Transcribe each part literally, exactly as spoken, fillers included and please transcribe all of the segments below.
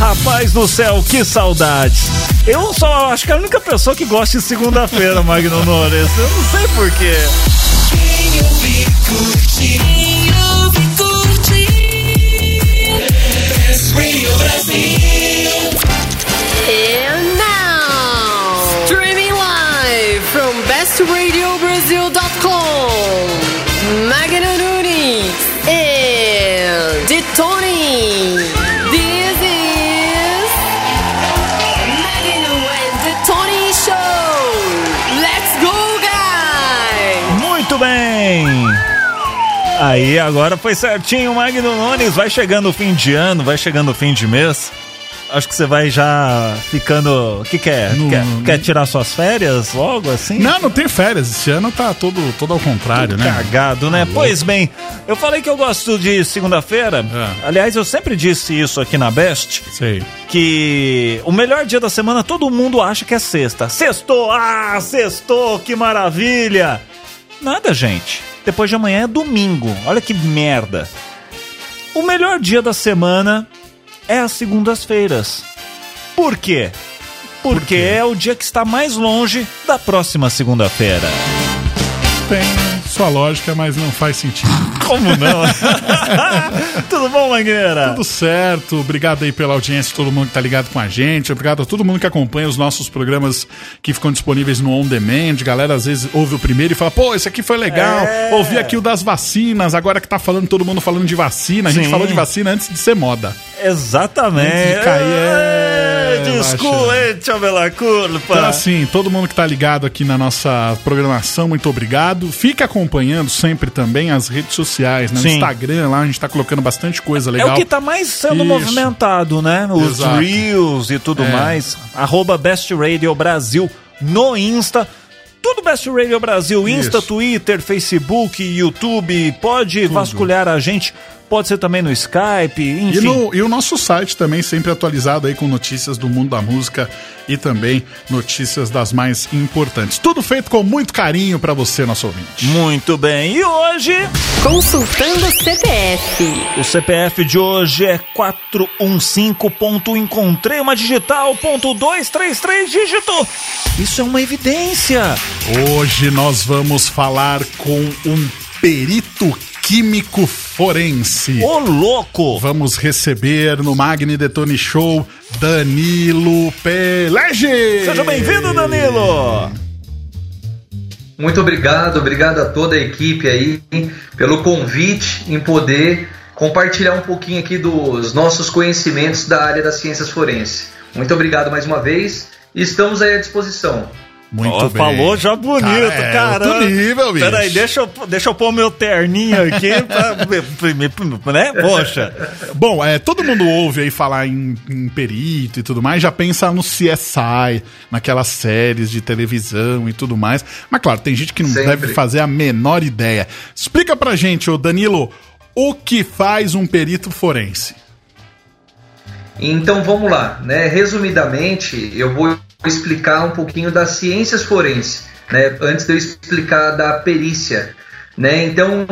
Rapaz do céu, que saudade. Eu só acho que é a única pessoa que gosta de segunda-feira, Magno Nunes. Eu não sei porquê. Quem ouve, curte. Quem ouve, curte. Best Radio Brasil. And now, streaming live from best radio brazil dot com, Magno Nunes and Detone. This is Magno and Detone Show. Let's go, guys! Muito bem. Aí, agora foi certinho, Magno Nunes. Vai chegando o fim de ano, vai chegando o fim de mês. Acho que você vai já ficando... O que quer? No, quer, no... quer tirar suas férias logo assim? Não, não tem férias. Esse ano tá todo, todo ao contrário, Tudo né? cagado, né? Tá Pois bem, eu falei que eu gosto de segunda-feira. É. Aliás, eu sempre disse isso aqui na Best. Sei. Que o melhor dia da semana todo mundo acha que é sexta. Sextou! Ah, sextou! Que maravilha! Nada, gente. Depois de amanhã é domingo. Olha que merda. O melhor dia da semana é as segundas-feiras. Por quê? Porque Por quê? é o dia que está mais longe da próxima segunda-feira. Tem sua lógica, mas não faz sentido. Como não? Tudo bom, Mangueira? Tudo certo, obrigado aí pela audiência, todo mundo que tá ligado com a gente, obrigado a todo mundo que acompanha os nossos programas que ficam disponíveis no On Demand. Galera às vezes ouve o primeiro e fala, pô, esse aqui foi legal, É. ouvi aqui o das vacinas, agora que tá falando, todo mundo falando de vacina, a gente Sim. falou de vacina antes de ser moda. Exatamente. Antes de cair, é, Desculpa, pela culpa. Então assim, todo mundo que tá ligado aqui na nossa programação, muito obrigado. Fica acompanhando sempre também as redes sociais, né? No Sim. Instagram lá, a gente tá colocando bastante coisa É legal. o que tá mais sendo Isso. movimentado, né? Os Exato. Reels e tudo É. mais. Arroba Best Radio Brasil no Insta. Tudo Best Radio Brasil. Insta, Isso. Twitter, Facebook, YouTube. Pode vasculhar a gente. Pode ser também no Skype, enfim. E, no, e o nosso site também sempre atualizado aí com notícias do mundo da música e também notícias das mais importantes. Tudo feito com muito carinho pra você, nosso ouvinte. Muito bem. E hoje... Consultando C P F. O C P F de hoje é quatro um cinco ponto encontrei uma digital ponto dois três três dígito. Isso é uma evidência. Hoje nós vamos falar com um perito químico forense. Ô, louco! Vamos receber no Magni Detone Show Danilo Pelege. Seja bem-vindo, Danilo! Muito obrigado, obrigado a toda a equipe aí pelo convite em poder compartilhar um pouquinho aqui dos nossos conhecimentos da área das ciências forenses. Muito obrigado mais uma vez e estamos aí à disposição. Muito Ó, bem. falou já bonito, Cara, é caramba. outro nível, bicho. Peraí, deixa eu, deixa eu pôr meu terninho aqui pra... né? Poxa. Bom, é, todo mundo ouve aí falar em, em perito e tudo mais, já pensa no C S I, naquelas séries de televisão e tudo mais. Mas claro, tem gente que não Sempre. deve fazer a menor ideia. Explica pra gente, ô Danilo, o que faz um perito forense? Então vamos lá, né? Resumidamente, eu vou explicar um pouquinho das ciências forenses, né? Antes de eu explicar da perícia, né? Então,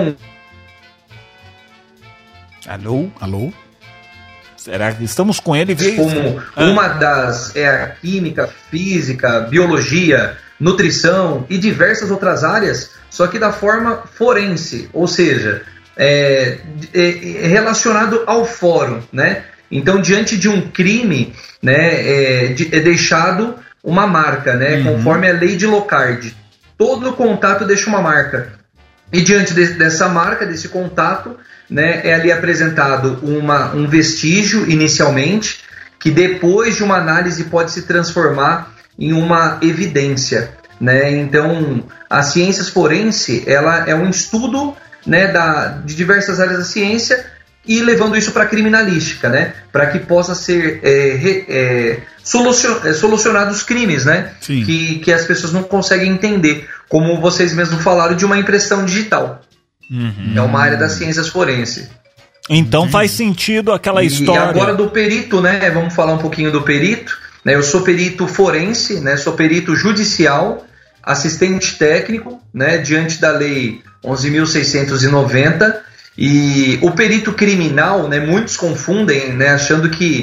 Alô? Alô? Será que estamos com ele? Via... como Ah. uma das é a química, física, biologia, nutrição e diversas outras áreas, só que da forma forense, ou seja, é, é, é relacionado ao fórum, né? Então, diante de um crime, né, é, de, é deixado uma marca, né, Uhum. conforme a lei de Locard. Todo contato deixa uma marca. E diante de, dessa marca, desse contato, né, é ali apresentado uma, um vestígio inicialmente, que depois de uma análise pode se transformar em uma evidência, né? Então, as ciências forense, ela é um estudo, né, da, de diversas áreas da ciência e levando isso para a criminalística, né? Para que possa ser é, re, é, solucion, é, solucionados os crimes, né? Sim. Que, que as pessoas não conseguem entender, como vocês mesmos falaram, de uma impressão digital. Uhum. É uma área das ciências forense. Então faz sentido aquela história. E agora do perito, né? Vamos falar um pouquinho do perito. Né? Eu sou perito forense, né? Sou perito judicial, assistente técnico, né? Diante da lei onze mil seiscentos e noventa. E o perito criminal, né? Muitos confundem, né? Achando que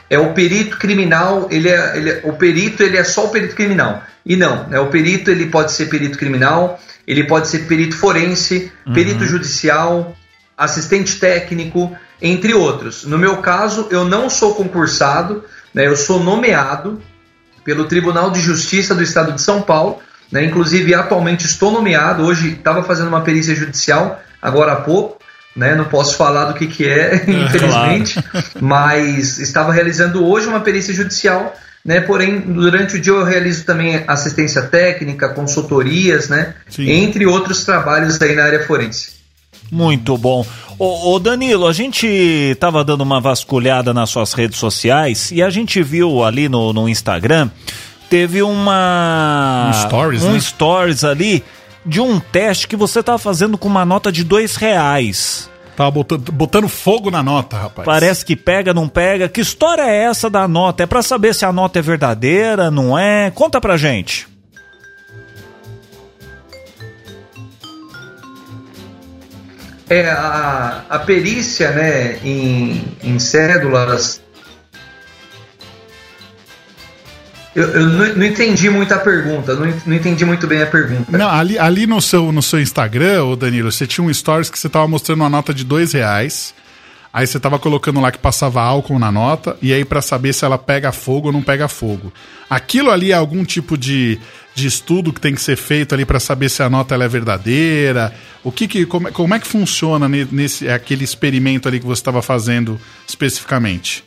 é o perito criminal, ele é, ele é, o perito ele é só o perito criminal. E não, né, o perito ele pode ser perito criminal, ele pode ser perito forense, uhum. perito judicial, assistente técnico, entre outros. No meu caso, eu não sou concursado, né, eu sou nomeado pelo Tribunal de Justiça do Estado de São Paulo, né, inclusive atualmente estou nomeado, hoje estava fazendo uma perícia judicial, agora há pouco, né, não posso falar do que, que é, infelizmente, claro. Mas estava realizando hoje uma perícia judicial, né, porém durante o dia eu realizo também assistência técnica, consultorias, né, entre outros trabalhos aí na área forense. Muito bom. Ô, ô Danilo, a gente estava dando uma vasculhada nas suas redes sociais e a gente viu ali no, no Instagram, teve uma... Um stories, um né? stories ali de um teste que você estava fazendo com uma nota de dois reais. Tava botando, botando fogo na nota, rapaz. Parece que pega, não pega. Que história é essa da nota? É pra saber se a nota é verdadeira, não é? Conta pra gente. É, a, a perícia, né, em, em cédulas... Eu, eu não, não entendi muito a pergunta, não, não entendi muito bem a pergunta. Não, ali, ali no, seu, no seu Instagram, ô Danilo, você tinha um stories que você tava mostrando uma nota de dois reais, aí você tava colocando lá que passava álcool na nota, e aí pra saber se ela pega fogo ou não pega fogo. Aquilo ali é algum tipo de, de estudo que tem que ser feito ali pra saber se a nota ela é verdadeira? O que que, como, como é que funciona nesse, aquele experimento ali que você estava fazendo especificamente?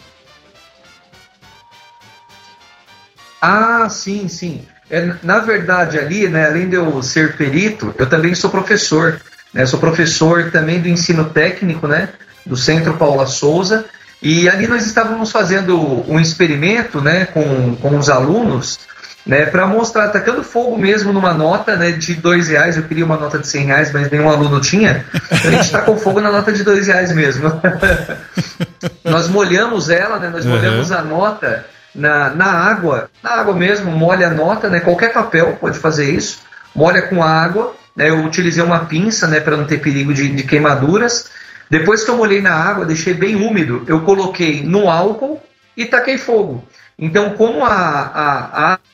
Ah, sim, sim. É, na verdade, ali, né, além de eu ser perito, eu também sou professor. Né, sou professor também do ensino técnico, né, do Centro Paula Souza. E ali nós estávamos fazendo um experimento, né, com, com os alunos, né, para mostrar, tacando fogo mesmo numa nota, né, de dois reais. Eu queria uma nota de cem reais, mas nenhum aluno tinha. A gente tacou fogo na nota de dois reais mesmo. Nós molhamos ela, né, nós uhum. molhamos a nota... Na, na água, na água mesmo, molha a nota, né? Qualquer papel pode fazer isso, molha com água, né? Eu utilizei uma pinça, né, para não ter perigo de, de queimaduras. Depois que eu molhei na água, deixei bem úmido, eu coloquei no álcool e taquei fogo. Então, como a, a, a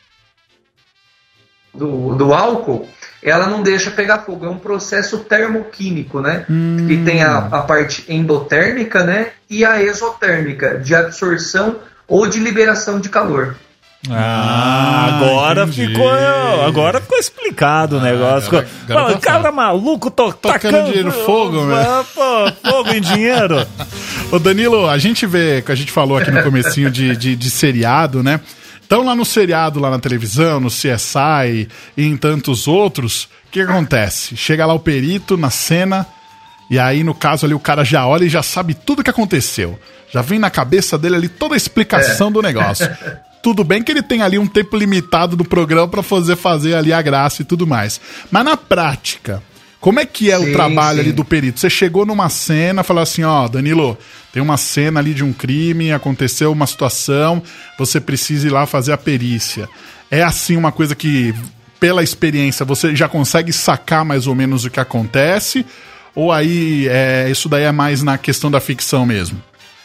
do, do álcool, ela não deixa pegar fogo, é um processo termoquímico, né? Hum. Que tem a, a parte endotérmica, né, e a exotérmica, de absorção ou de liberação de calor. Ah, agora entendi. ficou agora ficou explicado o negócio. Agora, agora pô, cara maluco, tô tacando dinheiro fogo, né? Pô, fogo em dinheiro. Ô Danilo, a gente vê, que a gente falou aqui no comecinho de, de, de seriado, né? Então lá no seriado, lá na televisão, no C S I e em tantos outros, o que acontece? Chega lá o perito na cena e aí no caso ali o cara já olha e já sabe tudo o que aconteceu. Já vem na cabeça dele ali toda a explicação é. do negócio. Tudo bem que ele tem ali um tempo limitado do programa para fazer, fazer ali a graça e tudo mais. Mas na prática, como é que é sim, o trabalho sim. ali do perito? Você chegou numa cena, falou assim, ó, Danilo, tem uma cena ali de um crime, aconteceu uma situação, você precisa ir lá fazer a perícia. É assim uma coisa que, pela experiência, você já consegue sacar mais ou menos o que acontece? Ou aí, é, isso daí é mais na questão da ficção mesmo?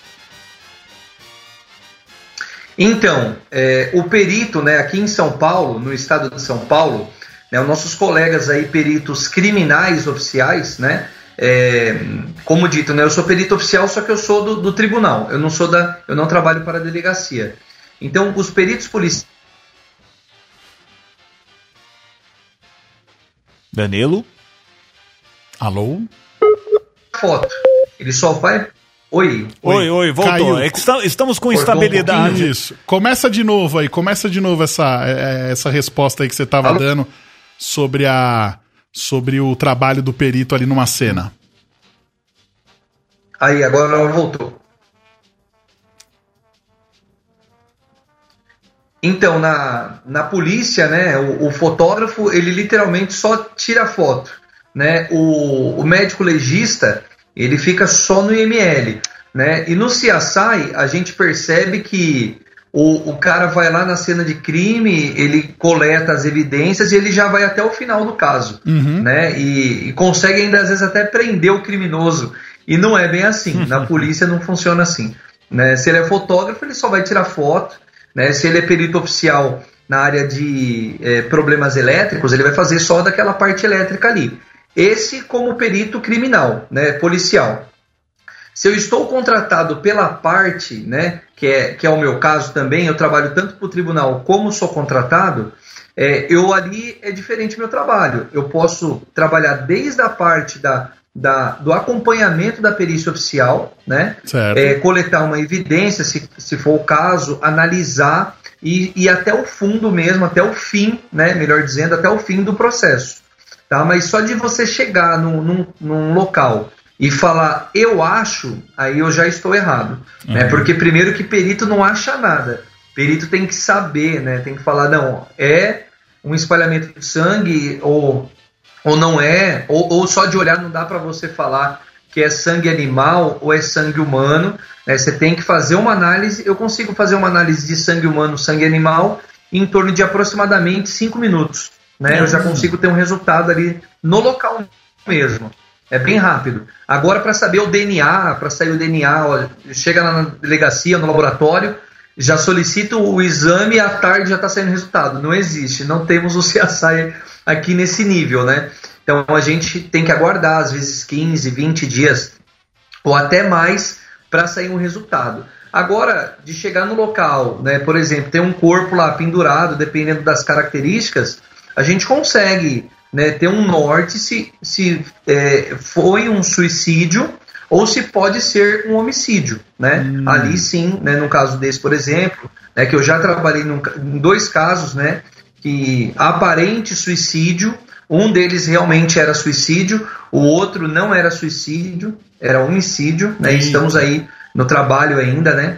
Então, é, o perito, né, aqui em São Paulo, no estado de São Paulo, né, os nossos colegas aí, peritos criminais oficiais, né, é, como dito, né, eu sou perito oficial, só que eu sou do, do tribunal, eu não sou da, eu não trabalho para a delegacia. Então, os peritos policiais... Danilo? Alô? Foto. Ele só vai... Oi. Oi, oi, voltou. Caiu. É que estamos com Cortou instabilidade. Um Isso. Começa de novo aí, começa de novo essa, essa resposta aí que você estava Alô? dando sobre, a, sobre o trabalho do perito ali numa cena. Aí, agora ela voltou. Então, na, na polícia, né, o, o fotógrafo, ele literalmente só tira foto, né? O, o médico legista, ele fica só no I M L, né? E no C S I, a gente percebe que o, o cara vai lá na cena de crime, ele coleta as evidências e ele já vai até o final do caso, uhum. né? E, e consegue ainda, às vezes, até prender o criminoso. E não é bem assim. Na polícia não funciona assim. né? Se ele é fotógrafo, ele só vai tirar foto, né? Se ele é perito oficial na área de é, problemas elétricos, ele vai fazer só daquela parte elétrica ali. Esse como perito criminal, né? Policial. Se eu estou contratado pela parte, né, que é, que é o meu caso também, eu trabalho tanto para o tribunal como sou contratado, é, eu ali é diferente meu trabalho. Eu posso trabalhar desde a parte da, da, do acompanhamento da perícia oficial, né, é, coletar uma evidência, se, se for o caso, analisar e ir até o fundo mesmo, até o fim, né, melhor dizendo, até o fim do processo. Tá? Mas só de você chegar num, num, num local e falar, eu acho, aí eu já estou errado. Uhum. Né? Porque primeiro que perito não acha nada. Perito tem que saber, né? Tem que falar, não, é um espalhamento de sangue ou, ou não é, ou, ou só de olhar não dá para você falar que é sangue animal ou é sangue humano. Né? Você tem que fazer uma análise, eu consigo fazer uma análise de sangue humano, sangue animal, em torno de aproximadamente cinco minutos. Né? Uhum. Eu já consigo ter um resultado ali no local mesmo. É bem rápido. Agora, para saber o D N A, para sair o D N A, ó, chega na delegacia, no laboratório, já solicita o exame e à tarde já está saindo o resultado. Não existe, não temos o C S I aqui nesse nível, né? Então a gente tem que aguardar, às vezes quinze, vinte dias ou até mais para sair um resultado. Agora, de chegar no local, né, por exemplo, tem um corpo lá pendurado, dependendo das características, a gente consegue... Né, ter um norte se, se é, foi um suicídio ou se pode ser um homicídio, né? Hum. Ali sim, né, no caso desse, por exemplo, né, que eu já trabalhei num, em dois casos, né, que aparente suicídio, um deles realmente era suicídio, o outro não era suicídio, era homicídio, né? Estamos aí no trabalho ainda, né,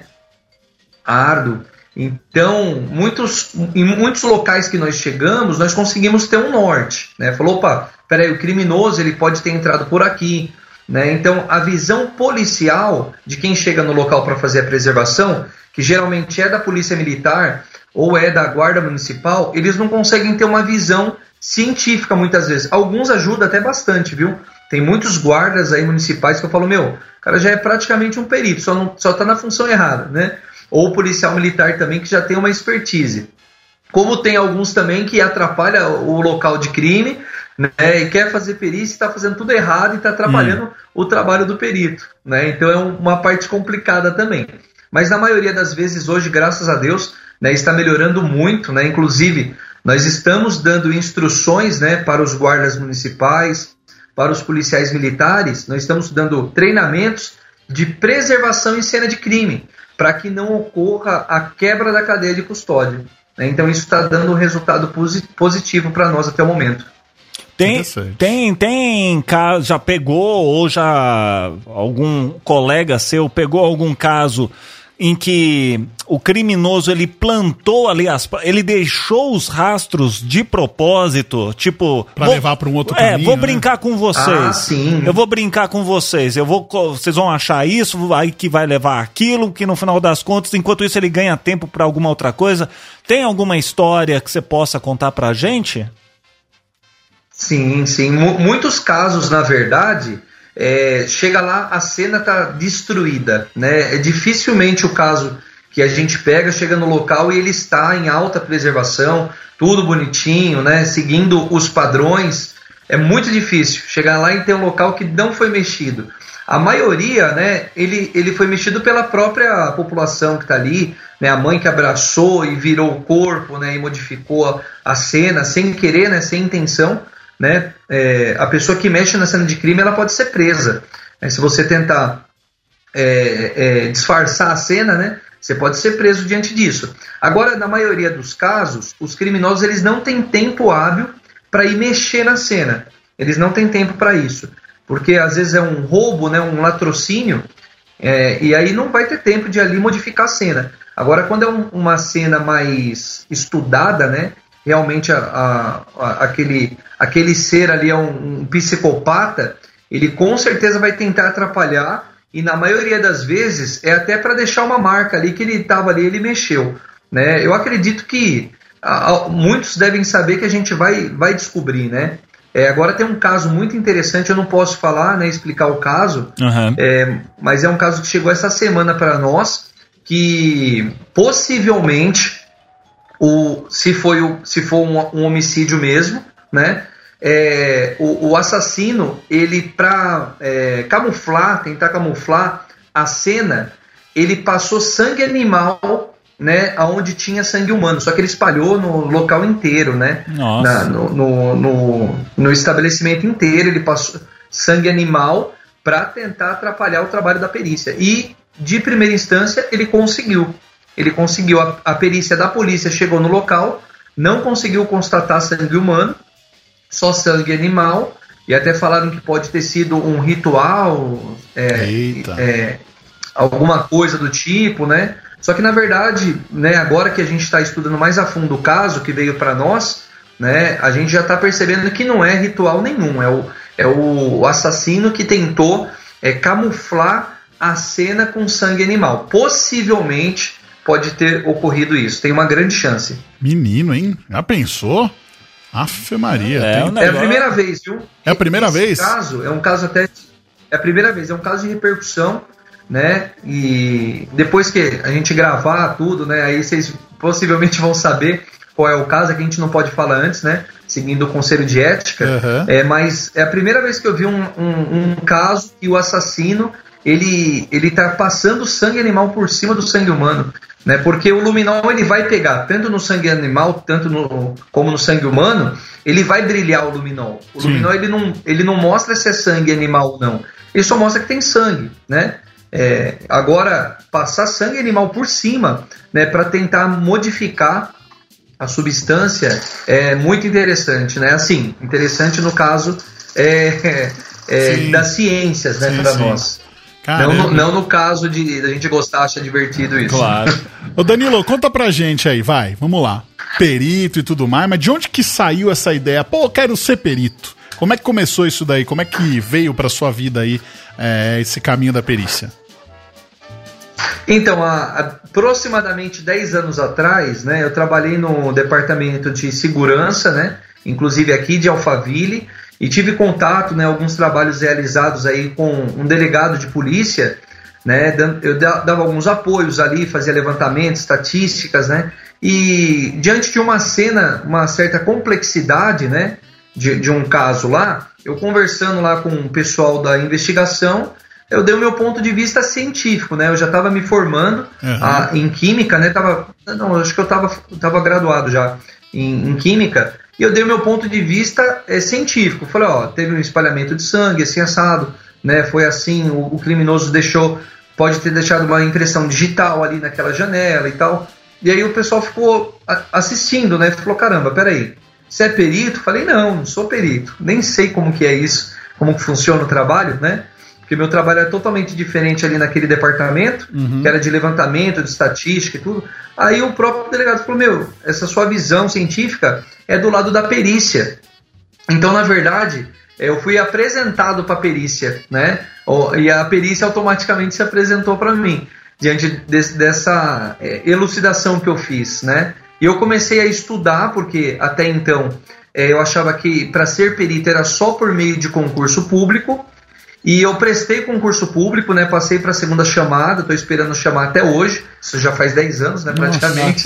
árduo. Então, muitos, em muitos locais que nós chegamos, nós conseguimos ter um norte, né? Falou, opa, peraí, o criminoso ele pode ter entrado por aqui, né? Então, a visão policial de quem chega no local para fazer a preservação, que geralmente é da polícia militar ou é da guarda municipal, eles não conseguem ter uma visão científica muitas vezes. Alguns ajudam até bastante, viu? Tem muitos guardas aí municipais que eu falo, meu, o cara já é praticamente um perito, só não, só tá na função errada, né? Ou policial militar também, que já tem uma expertise. Como tem alguns também que atrapalha o local de crime, né, e quer fazer perícia e está fazendo tudo errado e está atrapalhando hum. o trabalho do perito. Né, então é uma parte complicada também. Mas na maioria das vezes hoje, graças a Deus, né, está melhorando muito. Né, inclusive, nós estamos dando instruções, né, para os guardas municipais, para os policiais militares, nós estamos dando treinamentos de preservação em cena de crime, para que não ocorra a quebra da cadeia de custódia. Né? Então isso está dando um resultado positivo para nós até o momento. Tem, tem, tem caso, já pegou ou já algum colega seu pegou algum caso em que o criminoso ele plantou ali as, ele deixou os rastros de propósito, tipo para levar para um outro é, caminho. Vou brincar né? com vocês. Ah, sim. Eu vou brincar com vocês. Eu vou, vocês vão achar isso, aí que vai levar aquilo, que no final das contas, enquanto isso ele ganha tempo para alguma outra coisa. Tem alguma história que você possa contar pra gente? Sim, sim. M- muitos casos, na verdade, é, chega lá, a cena está destruída, né? É dificilmente o caso que a gente pega, chega no local e ele está em alta preservação, tudo bonitinho, né? Seguindo os padrões. É muito difícil chegar lá e ter um local que não foi mexido. A maioria, né, ele, ele foi mexido pela própria população que está ali, né? A mãe que abraçou e virou o corpo, né, e modificou a cena sem querer, né, sem intenção. Né? É, a pessoa que mexe na cena de crime ela pode ser presa. Né? Se você tentar é, é, disfarçar a cena, né? Você pode ser preso diante disso. Agora, na maioria dos casos, os criminosos eles não têm tempo hábil para ir mexer na cena. Eles não têm tempo para isso. Porque às vezes é um roubo, né? Um latrocínio, é, e aí não vai ter tempo de ali modificar a cena. Agora, quando é um, uma cena mais estudada, né? Realmente a, a, a, aquele, aquele ser ali é um, um psicopata, ele com certeza vai tentar atrapalhar e na maioria das vezes é até para deixar uma marca ali que ele estava ali, ele mexeu. Né? Eu acredito que a, a, muitos devem saber que a gente vai, vai descobrir, né? É, agora tem um caso muito interessante, eu não posso falar, né, explicar o caso, Uhum. é, mas é um caso que chegou essa semana para nós, que possivelmente, o, se, foi o, se for um, um homicídio mesmo, né, é, o, o assassino, ele para é, camuflar, tentar camuflar a cena, ele passou sangue animal, né, onde tinha sangue humano, só que ele espalhou no local inteiro, né, Nossa. Na, no, no, no, no estabelecimento inteiro, ele passou sangue animal para tentar atrapalhar o trabalho da perícia. E, de primeira instância, ele conseguiu. Ele conseguiu, a, a perícia da polícia chegou no local, não conseguiu constatar sangue humano, só sangue animal, e até falaram que pode ter sido um ritual, é, Eita. é, alguma coisa do tipo, né? Só que, na verdade, né, agora que a gente está estudando mais a fundo o caso que veio para nós, né, a gente já está percebendo que não é ritual nenhum. É o, é o assassino que tentou é, camuflar a cena com sangue animal. Possivelmente pode ter ocorrido isso. Tem uma grande chance. Menino, hein? Já pensou? Afe Maria. É, tem- o É a negócio- primeira vez, viu? É a primeira Esse vez? caso é um caso até... É a primeira vez. É um caso de repercussão, né? E depois que a gente gravar tudo, né? Aí vocês possivelmente vão saber qual é o caso, é que a gente não pode falar antes, né? Seguindo o conselho de ética. Uhum. É, mas é a primeira vez que eu vi um, um, um caso que o assassino ele ele tá passando sangue animal por cima do sangue humano, né? Porque o luminol ele vai pegar tanto no sangue animal, tanto no como no sangue humano, ele vai brilhar o luminol. O Sim. luminol ele não ele não mostra se é sangue animal ou não. Ele só mostra que tem sangue, né? É, agora, passar sangue animal por cima, né, para tentar modificar a substância é muito interessante, né? Assim, interessante no caso é, é, Sim. das ciências, né, Sim, para sim. nós. Não Caramba. no, não no caso de a gente gostar, achar divertido isso. Claro. Ô Danilo, conta pra gente aí, vai, vamos lá. Perito e tudo mais, mas de onde que saiu essa ideia? Pô, eu quero ser perito. Como é que começou isso daí? Como é que veio pra sua vida aí é, esse caminho da perícia? Então, há aproximadamente dez anos atrás, né, eu trabalhei no departamento de segurança, né, inclusive aqui de Alphaville, e tive contato, né, alguns trabalhos realizados aí com um delegado de polícia, né, eu dava alguns apoios ali, fazia levantamentos, estatísticas, né, e diante de uma cena, uma certa complexidade, né, de, de um caso lá, eu conversando lá com o pessoal da investigação, eu dei o meu ponto de vista científico, né? Eu já estava me formando Uhum. ah, em química, né? Tava, não, acho que eu estava tava graduado já em, em química, e eu dei o meu ponto de vista é, científico. Falei, ó, teve um espalhamento de sangue, assim, assado, né? Foi assim, o, o criminoso deixou, pode ter deixado uma impressão digital ali naquela janela e tal. E aí o pessoal ficou a, assistindo, né? Falou, caramba, peraí, você é perito? Falei, não, não sou perito, nem sei como que é isso, como que funciona o trabalho, né? Porque meu trabalho é totalmente diferente ali naquele departamento, Uhum. que era de levantamento, de estatística e tudo. Aí o próprio delegado falou, meu, essa sua visão científica é do lado da perícia. Então, na verdade, eu fui apresentado para a perícia, né? E a perícia automaticamente se apresentou para mim, diante desse, dessa é, elucidação que eu fiz, né? E eu comecei a estudar, porque até então é, eu achava que para ser perito era só por meio de concurso público. E eu prestei concurso público, né? Passei para a segunda chamada, estou esperando chamar até hoje. Isso já faz dez anos, né? Praticamente.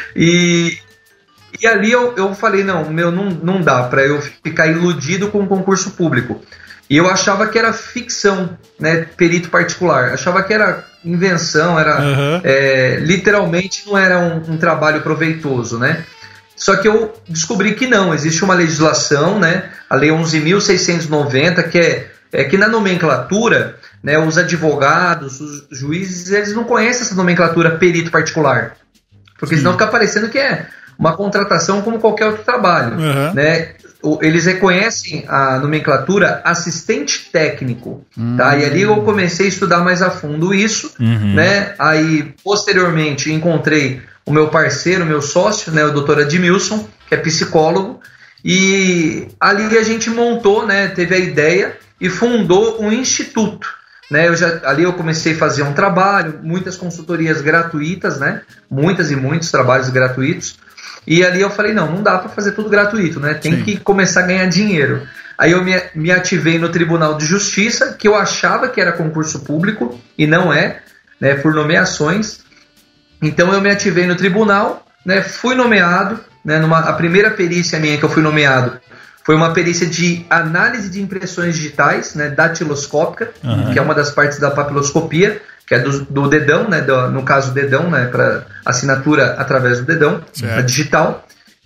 E, e ali eu, eu falei, não, meu, não, não dá para eu ficar iludido com o concurso público. E eu achava que era ficção, né? Perito particular. Achava que era invenção, era Uhum. é, literalmente não era um, um trabalho proveitoso, né? Só que eu descobri que não, existe uma legislação, né? A Lei onze mil seiscentos e noventa, que é É que na nomenclatura, né, os advogados, os juízes, eles não conhecem essa nomenclatura perito particular. Porque senão fica parecendo que é uma contratação como qualquer outro trabalho. Uhum. Né? O- Eles reconhecem a nomenclatura assistente técnico. Tá? E ali eu comecei a estudar mais a fundo isso. Uhum. Né? Aí, posteriormente, encontrei o meu parceiro, o meu sócio, né, o doutor Admilson, que é psicólogo. E ali a gente montou, né, teve a ideia e fundou um instituto, né? Eu já, ali eu comecei a fazer um trabalho, muitas consultorias gratuitas, né? Muitas e muitos trabalhos gratuitos. E ali eu falei, não, não dá para fazer tudo gratuito, né? Tem Sim. que começar a ganhar dinheiro. Aí eu me, me ativei no Tribunal de Justiça, que eu achava que era concurso público, e não é, né? Por nomeações. Então eu me ativei no tribunal, né? Fui nomeado, né? Numa, a primeira perícia minha que eu fui nomeado foi uma perícia de análise de impressões digitais, né? Datiloscópica, uhum. que é uma das partes da papiloscopia, que é do, do dedão, né? Do, no caso, o dedão, né? Para assinatura através do dedão, a digital.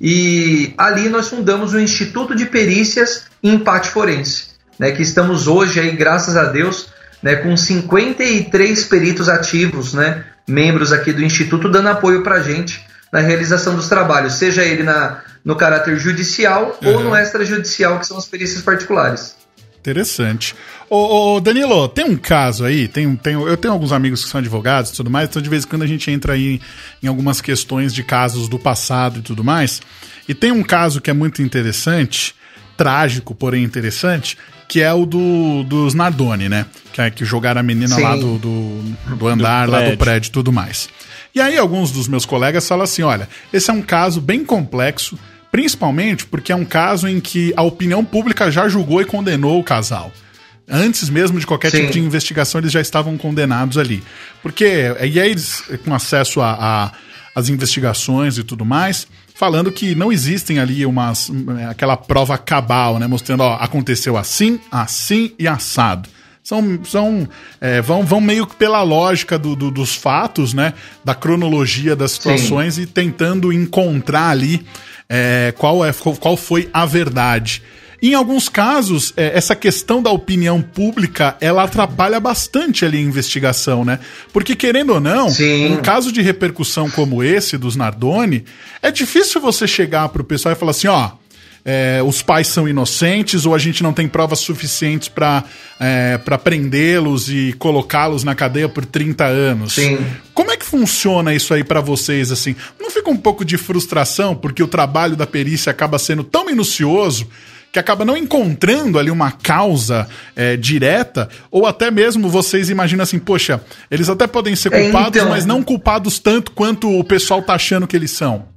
E ali nós fundamos o Instituto de Perícias em Empate Forense, né? Que estamos hoje aí, graças a Deus, né? Com cinquenta e três peritos ativos, né? Membros aqui do Instituto, dando apoio para a gente na realização dos trabalhos, seja ele na, no caráter judicial uhum. ou no extrajudicial, que são as perícias particulares. Interessante. Ô, ô, Danilo, tem um caso aí, tem, tem, eu tenho alguns amigos que são advogados e tudo mais, então de vez em quando a gente entra aí em algumas questões de casos do passado e tudo mais, e tem um caso que é muito interessante, trágico, porém interessante, que é o do, dos Nardoni, né? Que é que jogaram a menina Sim. lá do, do, do andar, do lá do prédio e tudo mais. E aí alguns dos meus colegas falam assim, olha, esse é um caso bem complexo, principalmente porque é um caso em que a opinião pública já julgou e condenou o casal. Antes mesmo de qualquer Sim. tipo de investigação, eles já estavam condenados ali. Porque, e aí eles, com acesso a, a as investigações e tudo mais, falando que não existem ali umas, aquela prova cabal, né? Mostrando, ó, aconteceu assim, assim e assado. São, são, é, vão, vão meio que pela lógica do, do, dos fatos, né? Da cronologia das situações Sim. e tentando encontrar ali é, qual, é, qual foi a verdade. Em alguns casos, é, essa questão da opinião pública, ela atrapalha bastante ali a investigação, né? Porque, querendo ou não, Sim. um caso de repercussão como esse, dos Nardoni, é difícil você chegar pro pessoal e falar assim, ó, é, os pais são inocentes ou a gente não tem provas suficientes para é, para prendê-los e colocá-los na cadeia por trinta anos. Sim. Como é que funciona isso aí para vocês, assim? Não fica um pouco de frustração porque o trabalho da perícia acaba sendo tão minucioso que acaba não encontrando ali uma causa é, direta, ou até mesmo vocês imaginam assim, poxa, eles até podem ser culpados, então... mas não culpados tanto quanto o pessoal tá achando que eles são.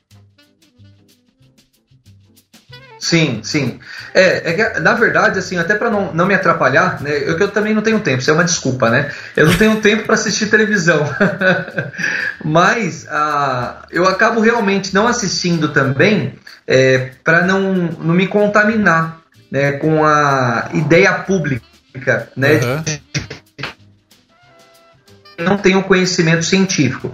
Sim, sim. É, é que, na verdade, assim, até para não, não me atrapalhar, né, eu, eu também não tenho tempo, isso é uma desculpa, né? Eu não tenho tempo para assistir televisão. Mas ah, eu acabo realmente não assistindo também é, para não, não me contaminar, né, com a ideia pública, né? Uhum. De, de, não tenho conhecimento científico.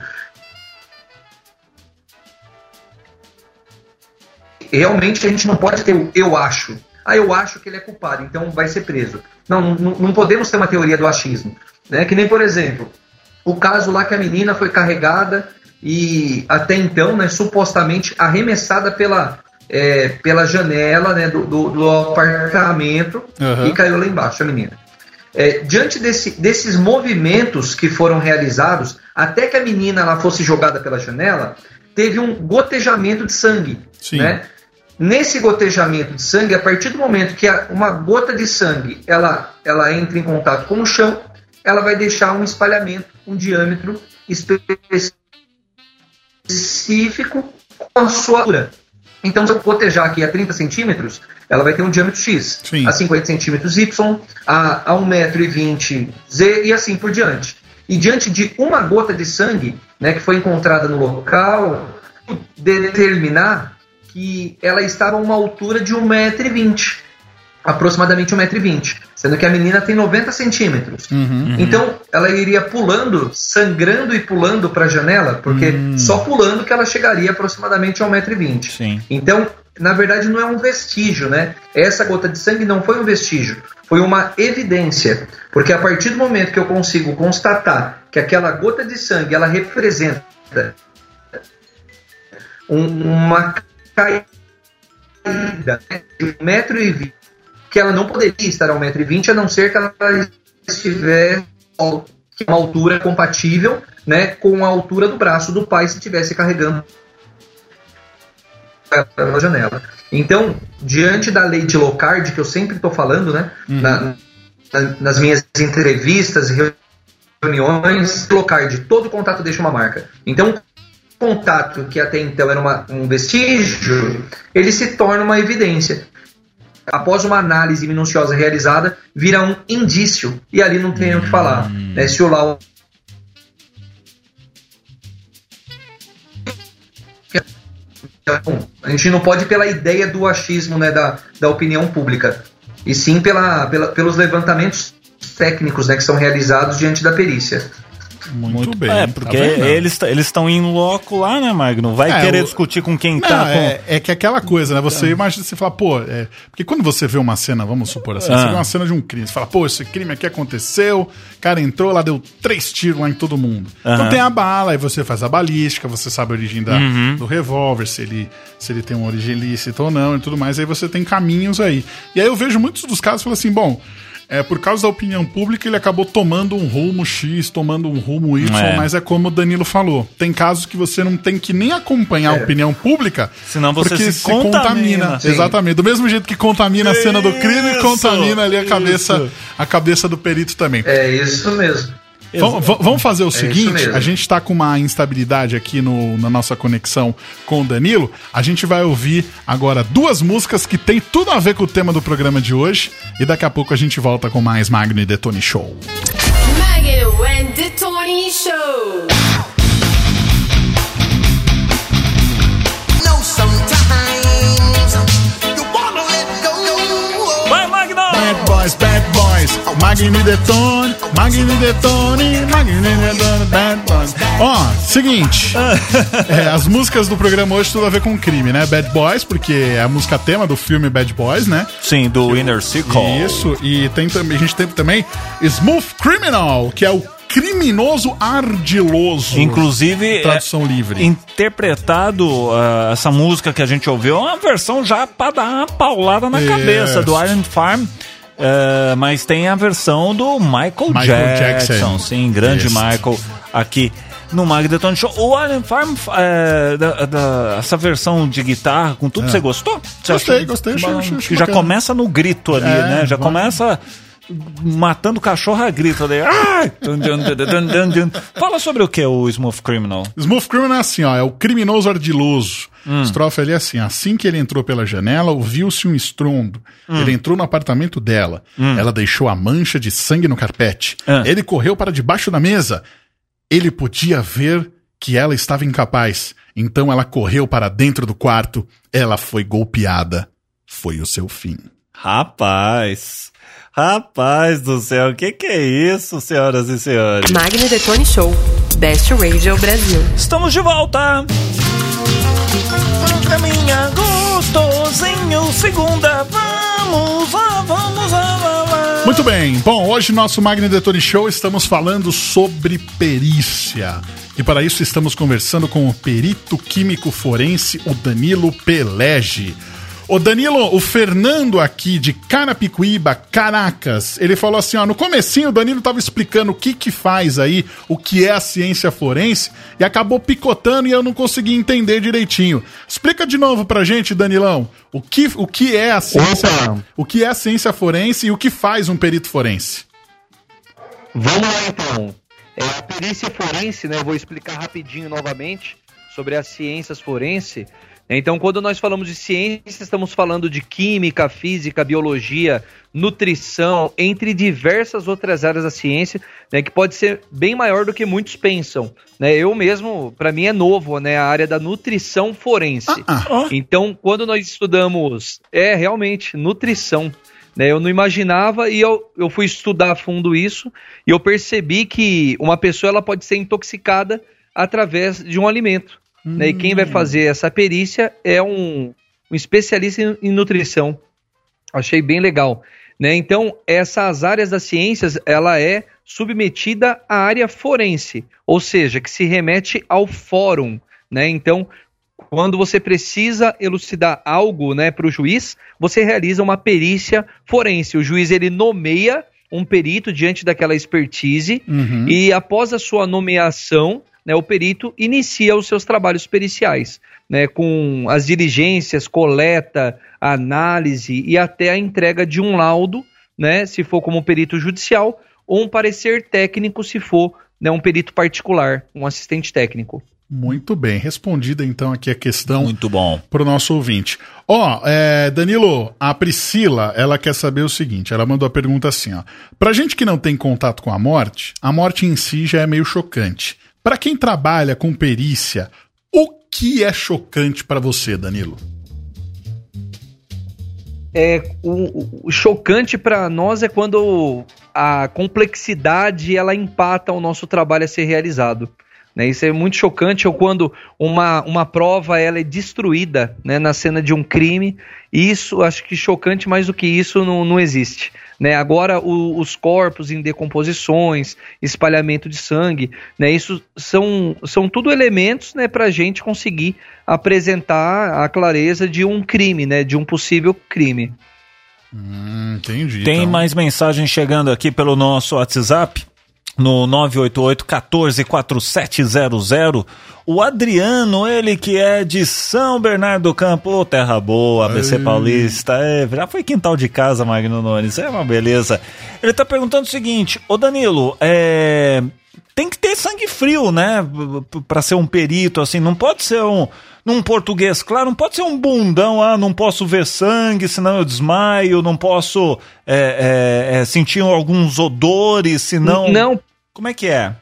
Realmente a gente não pode ter o eu acho. Ah, eu acho que ele é culpado, então vai ser preso. Não, não, não podemos ter uma teoria do achismo. Né? Que nem, por exemplo, o caso lá que a menina foi carregada e até então, né, supostamente arremessada pela, é, pela janela, né, do, do, do apartamento uhum. e caiu lá embaixo, a menina. É, diante desse, desses movimentos que foram realizados, até que a menina ela fosse jogada pela janela, teve um gotejamento de sangue. Sim. Né? Nesse gotejamento de sangue, a partir do momento que uma gota de sangue ela, ela entra em contato com o chão, ela vai deixar um espalhamento, um diâmetro específico com a sua altura. Então, se eu gotejar aqui a trinta centímetros, ela vai ter um diâmetro X, Sim. a cinquenta centímetros Y, a, a um metro e vinte Z e assim por diante. E diante de uma gota de sangue, né, que foi encontrada no local, determinar que ela estava a uma altura de um metro e vinte, aproximadamente um metro e vinte, sendo que a menina tem noventa centímetros. Uhum, uhum. Então, ela iria pulando, sangrando e pulando para a janela, porque uhum. só pulando que ela chegaria aproximadamente a um metro e vinte. Sim. Então, na verdade, não é um vestígio, né? Essa gota de sangue não foi um vestígio, foi uma evidência, porque a partir do momento que eu consigo constatar que aquela gota de sangue, ela representa um, uma caída de um metro e vinte, que ela não poderia estar a um metro e vinte, a não ser que ela estivesse a uma altura compatível, né, com a altura do braço do pai se estivesse carregando pela janela. Então, diante da lei de Locard, que eu sempre estou falando, né, uhum. na, na, nas minhas entrevistas e reuniões, Locard, todo contato deixa uma marca. Então, contato, que até então era uma, um vestígio, ele se torna uma evidência. Após uma análise minuciosa realizada, vira um indício, e ali não tem o que falar. Né? Se o laudo a gente não pode ir pela ideia do achismo, né, da, da opinião pública, e sim pela, pela, pelos levantamentos técnicos, né, que são realizados diante da perícia. Muito, Muito bem. É, porque tá vendo? eles eles estão em loco lá, né, Magno? Vai É, querer o- discutir com quem Não, tá é, com... é que aquela coisa, né? Você imagina, você fala, pô, é, porque quando você vê uma cena, vamos supor assim, Ah. você vê uma cena de um crime, você fala, pô, esse crime aqui aconteceu, o cara entrou lá, deu três tiros lá em todo mundo. Então Aham. tem a bala, aí você faz a balística, você sabe a origem da, Uhum. do revólver, se ele, se ele tem uma origem ilícita ou não e tudo mais, aí você tem caminhos aí. E aí eu vejo muitos dos casos, falam assim, bom, é, por causa da opinião pública, ele acabou tomando um rumo X, tomando um rumo Y, É. mas é como o Danilo falou. Tem casos que você não tem que nem acompanhar a opinião pública, Senão você porque se contamina. Sim. Exatamente. Do mesmo jeito que contamina a cena do crime, Isso, contamina ali a cabeça, isso. a cabeça do perito também. É isso mesmo. Vamos, v- vamos fazer o isso seguinte, mesmo. a gente tá com uma instabilidade aqui no, na nossa conexão com o Danilo. A gente vai ouvir agora duas músicas que tem tudo a ver com o tema do programa de hoje. E daqui a pouco a gente volta com mais Magno e Detone Show. Magno and the Tony Show. know sometimes you wanna let go. Vai, Magno! Bad Boys, Bad Boys, Magno e Detone, Magno e Detone, Magno e Detone, Bad Boys. Ó, seguinte, é, as músicas do programa hoje tudo a ver com crime, né? Bad Boys, porque é a música tema do filme Bad Boys, né? Sim, do Inner Circle. Isso, e tem também, a gente tem também Smooth Criminal, que é o criminoso ardiloso. Inclusive, Tradução é, livre. interpretado, uh, essa música que a gente ouviu, é uma versão já pra dar uma paulada na Isso. cabeça do Iron Farm. uh, mas tem a versão do Michael, Michael Jackson, Jackson. sim, grande Isso. Michael, aqui no Magneton Show. O Iron Farm, uh, da, da- essa versão de guitarra com tudo, você gostou? Você Gostei, achou- gostei, achei- Bom, achei- achei que já bacana. começa no grito ali, É, né? Já vai. começa matando cachorro a grito ali. Ah! Dun, dun, dun, dun, dun, dun. Fala sobre o que o Smooth Criminal. Smooth Criminal é assim, ó, é o criminoso ardiloso. A estrofe ali é assim, assim que ele entrou pela janela, ouviu-se um estrondo. Ele entrou no apartamento dela. Ela deixou a mancha de sangue no carpete. Ah. Ele correu para debaixo da mesa. Ele podia ver que ela estava incapaz. Então ela correu para dentro do quarto. Ela foi golpeada. Foi o seu fim. Rapaz, rapaz do céu, o que que é isso, senhoras e senhores? Magno e the Tony Show. Best Radio Brasil. Estamos de volta. Programinha gostosinho, segunda, vamos lá, vamos lá, lá, lá. Muito bem. Bom, hoje no nosso Magno Detone Show estamos falando sobre perícia. E para isso estamos conversando com o perito químico forense, o Danilo Pelege. Ô Danilo, o Fernando aqui de Carapicuíba, Caracas, ele falou assim, ó, no comecinho o Danilo tava explicando o que que faz aí, o que é a ciência forense, e acabou picotando e eu não consegui entender direitinho. Explica de novo pra gente, Danilão, o que, o que é a ciência, Opa! o que é a ciência forense e o que faz um perito forense? Vamos lá então. É, a perícia forense, né? Eu vou explicar rapidinho novamente sobre as ciências forenses. Então, quando nós falamos de ciência, estamos falando de química, física, biologia, nutrição, entre diversas outras áreas da ciência, né, que pode ser bem maior do que muitos pensam. Né? Eu mesmo, para mim é novo, né, a área da nutrição forense. Ah, ah. Então, quando nós estudamos, é realmente nutrição, né, eu não imaginava e eu, eu fui estudar a fundo isso e eu percebi que uma pessoa ela pode ser intoxicada através de um alimento. Né, e quem vai fazer essa perícia é um, um especialista em, em nutrição. Achei bem legal. Né? Então, essas áreas das ciências, ela é submetida à área forense, ou seja, que se remete ao fórum. Né? Então, quando você precisa elucidar algo, né, para o juiz, você realiza uma perícia forense. O juiz ele nomeia um perito diante daquela expertise Uhum. e após a sua nomeação, né, o perito inicia os seus trabalhos periciais, né, com as diligências, coleta, análise e até a entrega de um laudo, né, se for como perito judicial, ou um parecer técnico se for, né, um perito particular, um assistente técnico. Muito bem, respondida então aqui a questão Muito bom. para o nosso ouvinte. Ó, é, Danilo, a Priscila, ela quer saber o seguinte, ela mandou a pergunta assim, ó. Pra gente que não tem contato com a morte, a morte em si já é meio chocante. Pra quem trabalha com perícia, o que é chocante pra você, Danilo? É, o, o chocante para nós é quando a complexidade ela empata o nosso trabalho a ser realizado. Né? Isso é muito chocante, ou quando uma, uma prova ela é destruída, né, na cena de um crime. Isso, acho que chocante mais do que isso não, não existe. Né? Agora, o, os corpos em decomposições, espalhamento de sangue, né, isso são, são tudo elementos, né, para a gente conseguir apresentar a clareza de um crime, né, de um possível crime. Hum, entendi. Tem então. mais mensagem chegando aqui pelo nosso WhatsApp, no nove oito oito, um quatro quatro sete zero zero. O Adriano, ele que é de São Bernardo do Campo, ô, terra boa, A B C Ei. Paulista, é, já foi quintal de casa, Magno Nunes, é uma beleza. Ele tá perguntando o seguinte, ô Danilo, é, tem que ter sangue frio, né, pra ser um perito, assim, não pode ser um, num português claro, não pode ser um bundão, ah, não posso ver sangue, senão eu desmaio, não posso é, é, é, sentir alguns odores, senão... Não. Como é que é?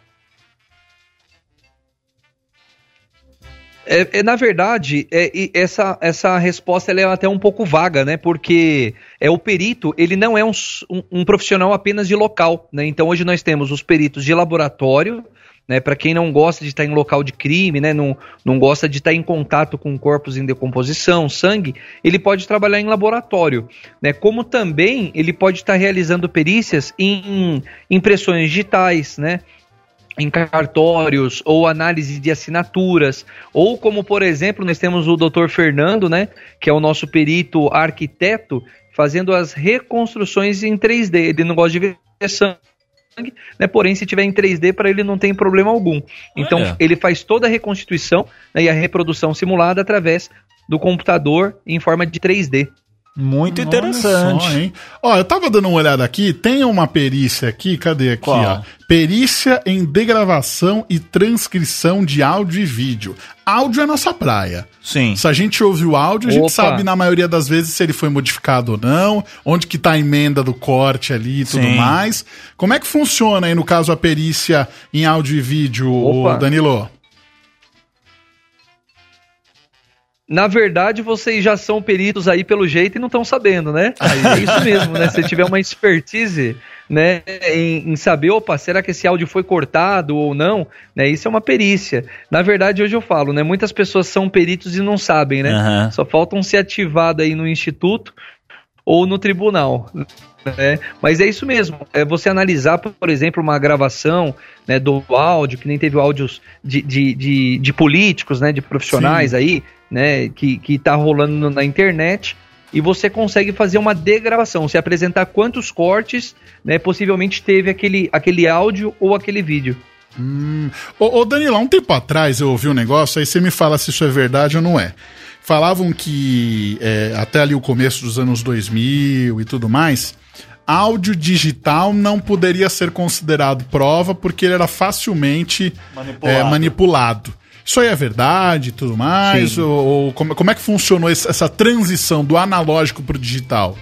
É, é, na verdade, é, e essa, essa resposta ela é até um pouco vaga, né? Porque é, o perito ele não é um, um, um profissional apenas de local, né? Então hoje nós temos os peritos de laboratório, né? Para quem não gosta de estar em local de crime, né? Não, não gosta de estar em contato com corpos em decomposição, sangue, ele pode trabalhar em laboratório, né? Como também ele pode estar realizando perícias em impressões digitais, né? Em cartórios ou análise de assinaturas, ou como, por exemplo, nós temos o doutor Fernando, né, que é o nosso perito arquiteto, fazendo as reconstruções em três D. Ele não gosta de ver sangue, né, porém, se tiver em três D, para ele não tem problema algum. Então, Olha. ele faz toda a reconstituição, né, e a reprodução simulada através do computador em forma de três D. Muito Olha interessante. só, hein? Ó, eu tava dando uma olhada aqui, tem uma perícia aqui, cadê aqui, Qual? ó? Perícia em degravação e transcrição de áudio e vídeo. Áudio é nossa praia. Sim. Se a gente ouve o áudio, a gente Opa. sabe na maioria das vezes se ele foi modificado ou não, onde que tá a emenda do corte ali e tudo Sim. mais. Como é que funciona aí, no caso, a perícia em áudio e vídeo, Opa. ô, Danilo? Na verdade, vocês já são peritos aí pelo jeito e não estão sabendo, né? É isso mesmo, né? Se tiver uma expertise, né, em, em saber, opa, será que esse áudio foi cortado ou não, né? Isso é uma perícia. Na verdade, hoje eu falo, né? Muitas pessoas são peritos e não sabem, né? Aham. Só faltam ser ativados aí no instituto ou no tribunal. Né? Mas é isso mesmo, é você analisar, por exemplo, uma gravação, né, do áudio, que nem teve áudios de, de, de, de políticos, né, de profissionais Sim. aí, né, que, que tá rolando na internet, e você consegue fazer uma degravação, se apresentar quantos cortes, né, possivelmente teve aquele, aquele áudio ou aquele vídeo. Hum. Ô, ô Danilo, há um tempo atrás eu ouvi um negócio, aí você me fala se isso é verdade ou não é. Falavam que é, até ali o começo dos anos dois mil e tudo mais, áudio digital não poderia ser considerado prova porque ele era facilmente Manipulado. é, manipulado. Isso aí é verdade e tudo mais? Sim. Ou, ou como, como é que funcionou esse- essa transição do analógico pro digital?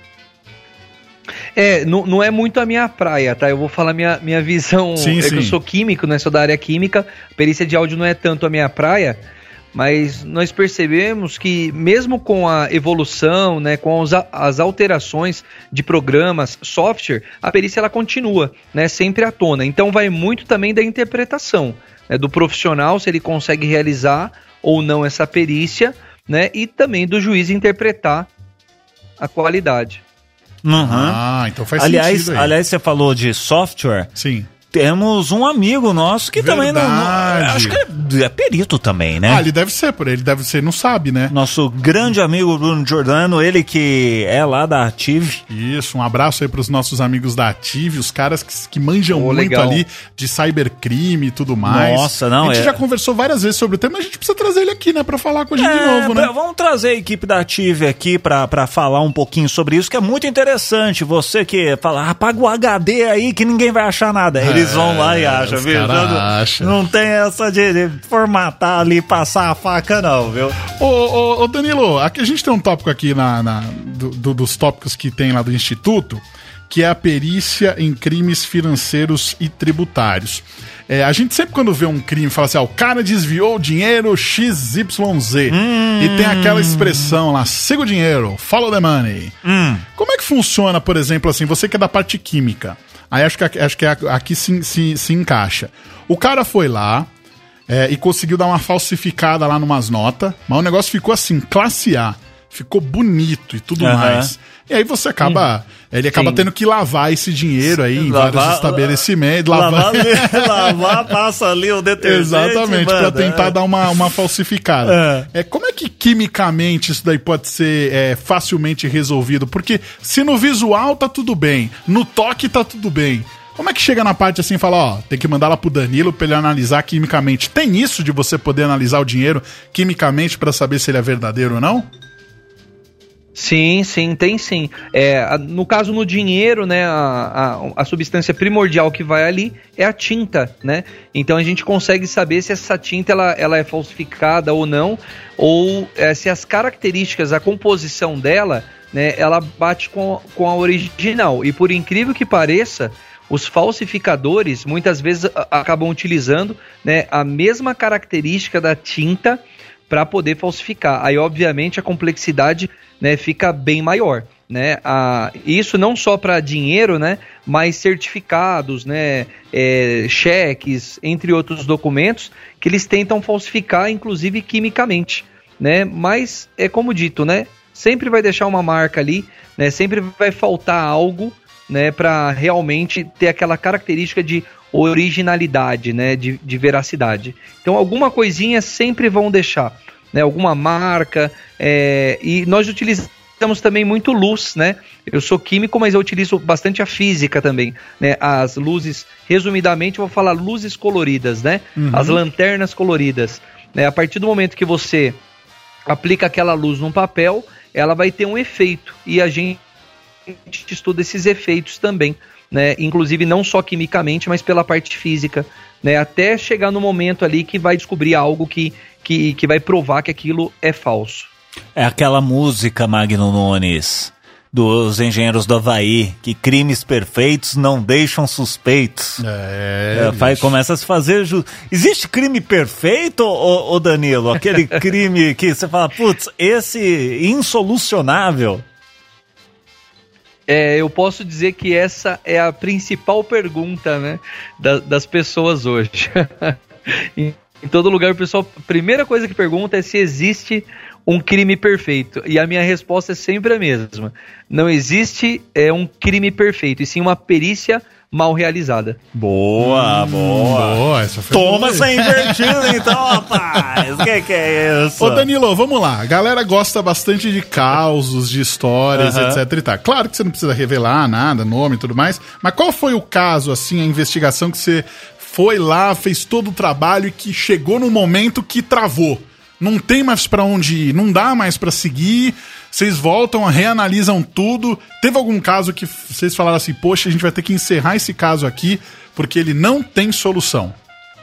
É, não, não é muito a minha praia, tá? Eu vou falar minha, minha visão. Sim, é sim. que eu sou químico, né? Sou da área química. Perícia de áudio não é tanto a minha praia, mas nós percebemos que mesmo com a evolução, né, com as, as alterações de programas, software, a perícia ela continua, né, sempre à tona. Então vai muito também da interpretação, né, do profissional, se ele consegue realizar ou não essa perícia, né, e também do juiz interpretar a qualidade. Uhum. Ah, então faz aliás, sentido aí. aliás, você falou de software. Sim. Temos um amigo nosso que também não, não. Verdade. Acho que é, é perito também, né? Ah, ele deve ser, por ele deve ser, não sabe, né? Nosso grande amigo Bruno Giordano, ele que é lá da Ative. Isso, um abraço aí pros nossos amigos da Ative, os caras que, que manjam Oh, muito legal. ali de cybercrime e tudo mais. Nossa, não, A gente é- já conversou várias vezes sobre o tema, mas a gente precisa trazer ele aqui, né, pra falar com a gente de É, novo, né? pra- vamos trazer a equipe da Ative aqui pra, pra falar um pouquinho sobre isso, que é muito interessante. Você que fala, apaga o H D aí que ninguém vai achar nada. Eles Eles vão lá e acham, os viu? cara Não, acha. não tem essa de, de formatar ali, passar a faca, não, viu? Ô, ô, ô, Danilo, aqui a gente tem um tópico aqui na, na- do- do- dos tópicos que tem lá do Instituto, que é a perícia em crimes financeiros e tributários. É, a gente sempre quando vê um crime fala assim, ah, o cara desviou dinheiro X Y Z. E tem aquela expressão lá, siga o dinheiro, follow the money. Como é que funciona, por exemplo, assim, você que é da parte química, aí acho que, aqui- acho que aqui se, se, se encaixa. O cara foi lá é, e conseguiu dar uma falsificada lá numas notas, mas o negócio ficou assim, classe A. Ficou bonito e tudo Aham. mais. E aí você acaba... Ele acaba Sim. tendo que lavar esse dinheiro aí em Lavar- vários estabelecimentos. Lavar, Lavar... lavar, passa ali o detergente. Exatamente, pra manda, tentar é. dar uma, uma falsificada. É. como é que quimicamente isso daí pode ser é, facilmente resolvido? Porque se no visual tá tudo bem, no toque tá tudo bem, como é que chega na parte assim e fala, ó, tem que mandar lá pro Danilo pra ele analisar quimicamente? Tem isso de você poder analisar o dinheiro quimicamente pra saber se ele é verdadeiro ou não? Sim, sim, tem sim. É, a- no caso, no dinheiro, né, a, a, a substância primordial que vai ali é a tinta, né? Então a gente consegue saber se essa tinta ela, ela é falsificada ou não, ou é, se as características, a composição dela, né, ela bate com, com a original. E por incrível que pareça, os falsificadores muitas vezes a- acabam utilizando, né, a mesma característica da tinta para poder falsificar. Aí, obviamente, a complexidade, né, fica bem maior, né? Ah, isso não só para dinheiro, né, mas certificados, né, é, cheques, entre outros documentos que eles tentam falsificar, inclusive quimicamente, né? Mas é como dito, né? Sempre vai deixar uma marca ali, né? Sempre vai faltar algo, né, para realmente ter aquela característica de originalidade, né, de, de veracidade. Então alguma coisinha sempre vão deixar, né, alguma marca, é, e nós utilizamos também muito luz, né, eu sou químico, mas eu utilizo bastante a física também, né, as luzes, resumidamente eu vou falar luzes coloridas, né, as lanternas coloridas, né, a partir do momento que você aplica aquela luz num papel, ela vai ter um efeito, e a gente estuda esses efeitos também, né? Inclusive não só quimicamente, mas pela parte física, né? Até chegar no momento ali que vai descobrir algo que, que, que vai provar que aquilo é falso. É aquela música, Magno Nunes, dos Engenheiros do Havaí, que crimes perfeitos não deixam suspeitos. É, É, faz- começa a se fazer... Ju... Existe crime perfeito, ô, ô Danilo? Aquele crime que você fala, putz, esse insolucionável. É, eu posso dizer que essa é a principal pergunta, né, da- das pessoas hoje. em, em todo lugar o pessoal, a primeira coisa que pergunta é se existe um crime perfeito. E a minha resposta é sempre a mesma. Não existe é, um crime perfeito, e sim uma perícia mal realizada. Boa, boa. Boa, essa foi Toma boa. essa invertida então, rapaz. O que, que é isso? Ô Danilo, vamos lá. A galera gosta bastante de causos, de histórias, Aham. etc e tal. Claro que você não precisa revelar nada, nome e tudo mais, mas qual foi o caso, assim, a investigação que você foi lá, fez todo o trabalho e que chegou no momento que travou? Não tem mais pra onde ir, não dá mais pra seguir, vocês voltam, reanalisam tudo. Teve algum caso que vocês falaram assim, poxa, a gente vai ter que encerrar esse caso aqui porque ele não tem solução?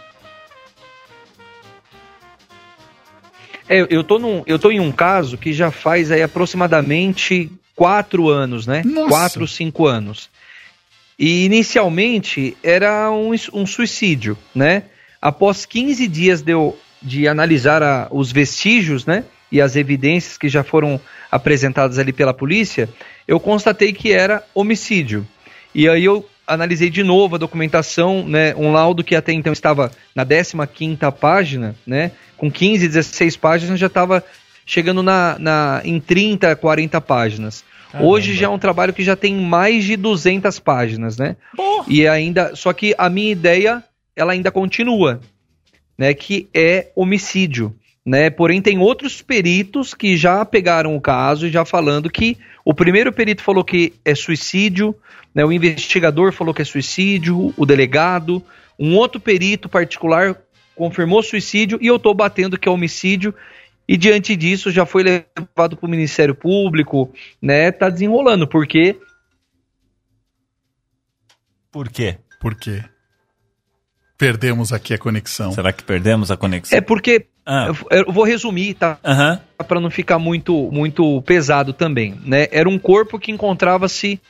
É, eu tô, num, eu tô em um caso que já faz aí aproximadamente quatro anos, né? Nossa. Quatro, cinco anos. E inicialmente era um, um suicídio, né? Após quinze dias de, eu, de analisar a, os vestígios, né? E as evidências que já foram apresentadas ali pela polícia, eu constatei que era homicídio. E aí eu analisei de novo a documentação, né? Um laudo que até então estava na décima quinta página, né? Com quinze, dezesseis páginas já estava chegando na, na, em trinta, quarenta páginas. Hoje já é um trabalho que já tem mais de duzentas páginas, né? E ainda, só que a minha ideia, ela ainda continua, né? Que é homicídio, né? Porém tem outros peritos que já pegaram o caso e já falando que o primeiro perito falou que é suicídio, né? O investigador falou que é suicídio, o delegado, um outro perito particular confirmou suicídio e eu tô batendo que é homicídio. E diante disso já foi levado para o Ministério Público, né? Tá desenrolando, porque Por quê? Por quê? perdemos aqui a conexão? Será que perdemos a conexão? É porque, Ah. eu, eu vou resumir, tá? Aham. Para não ficar muito, muito pesado também, né? Era um corpo que encontrava-se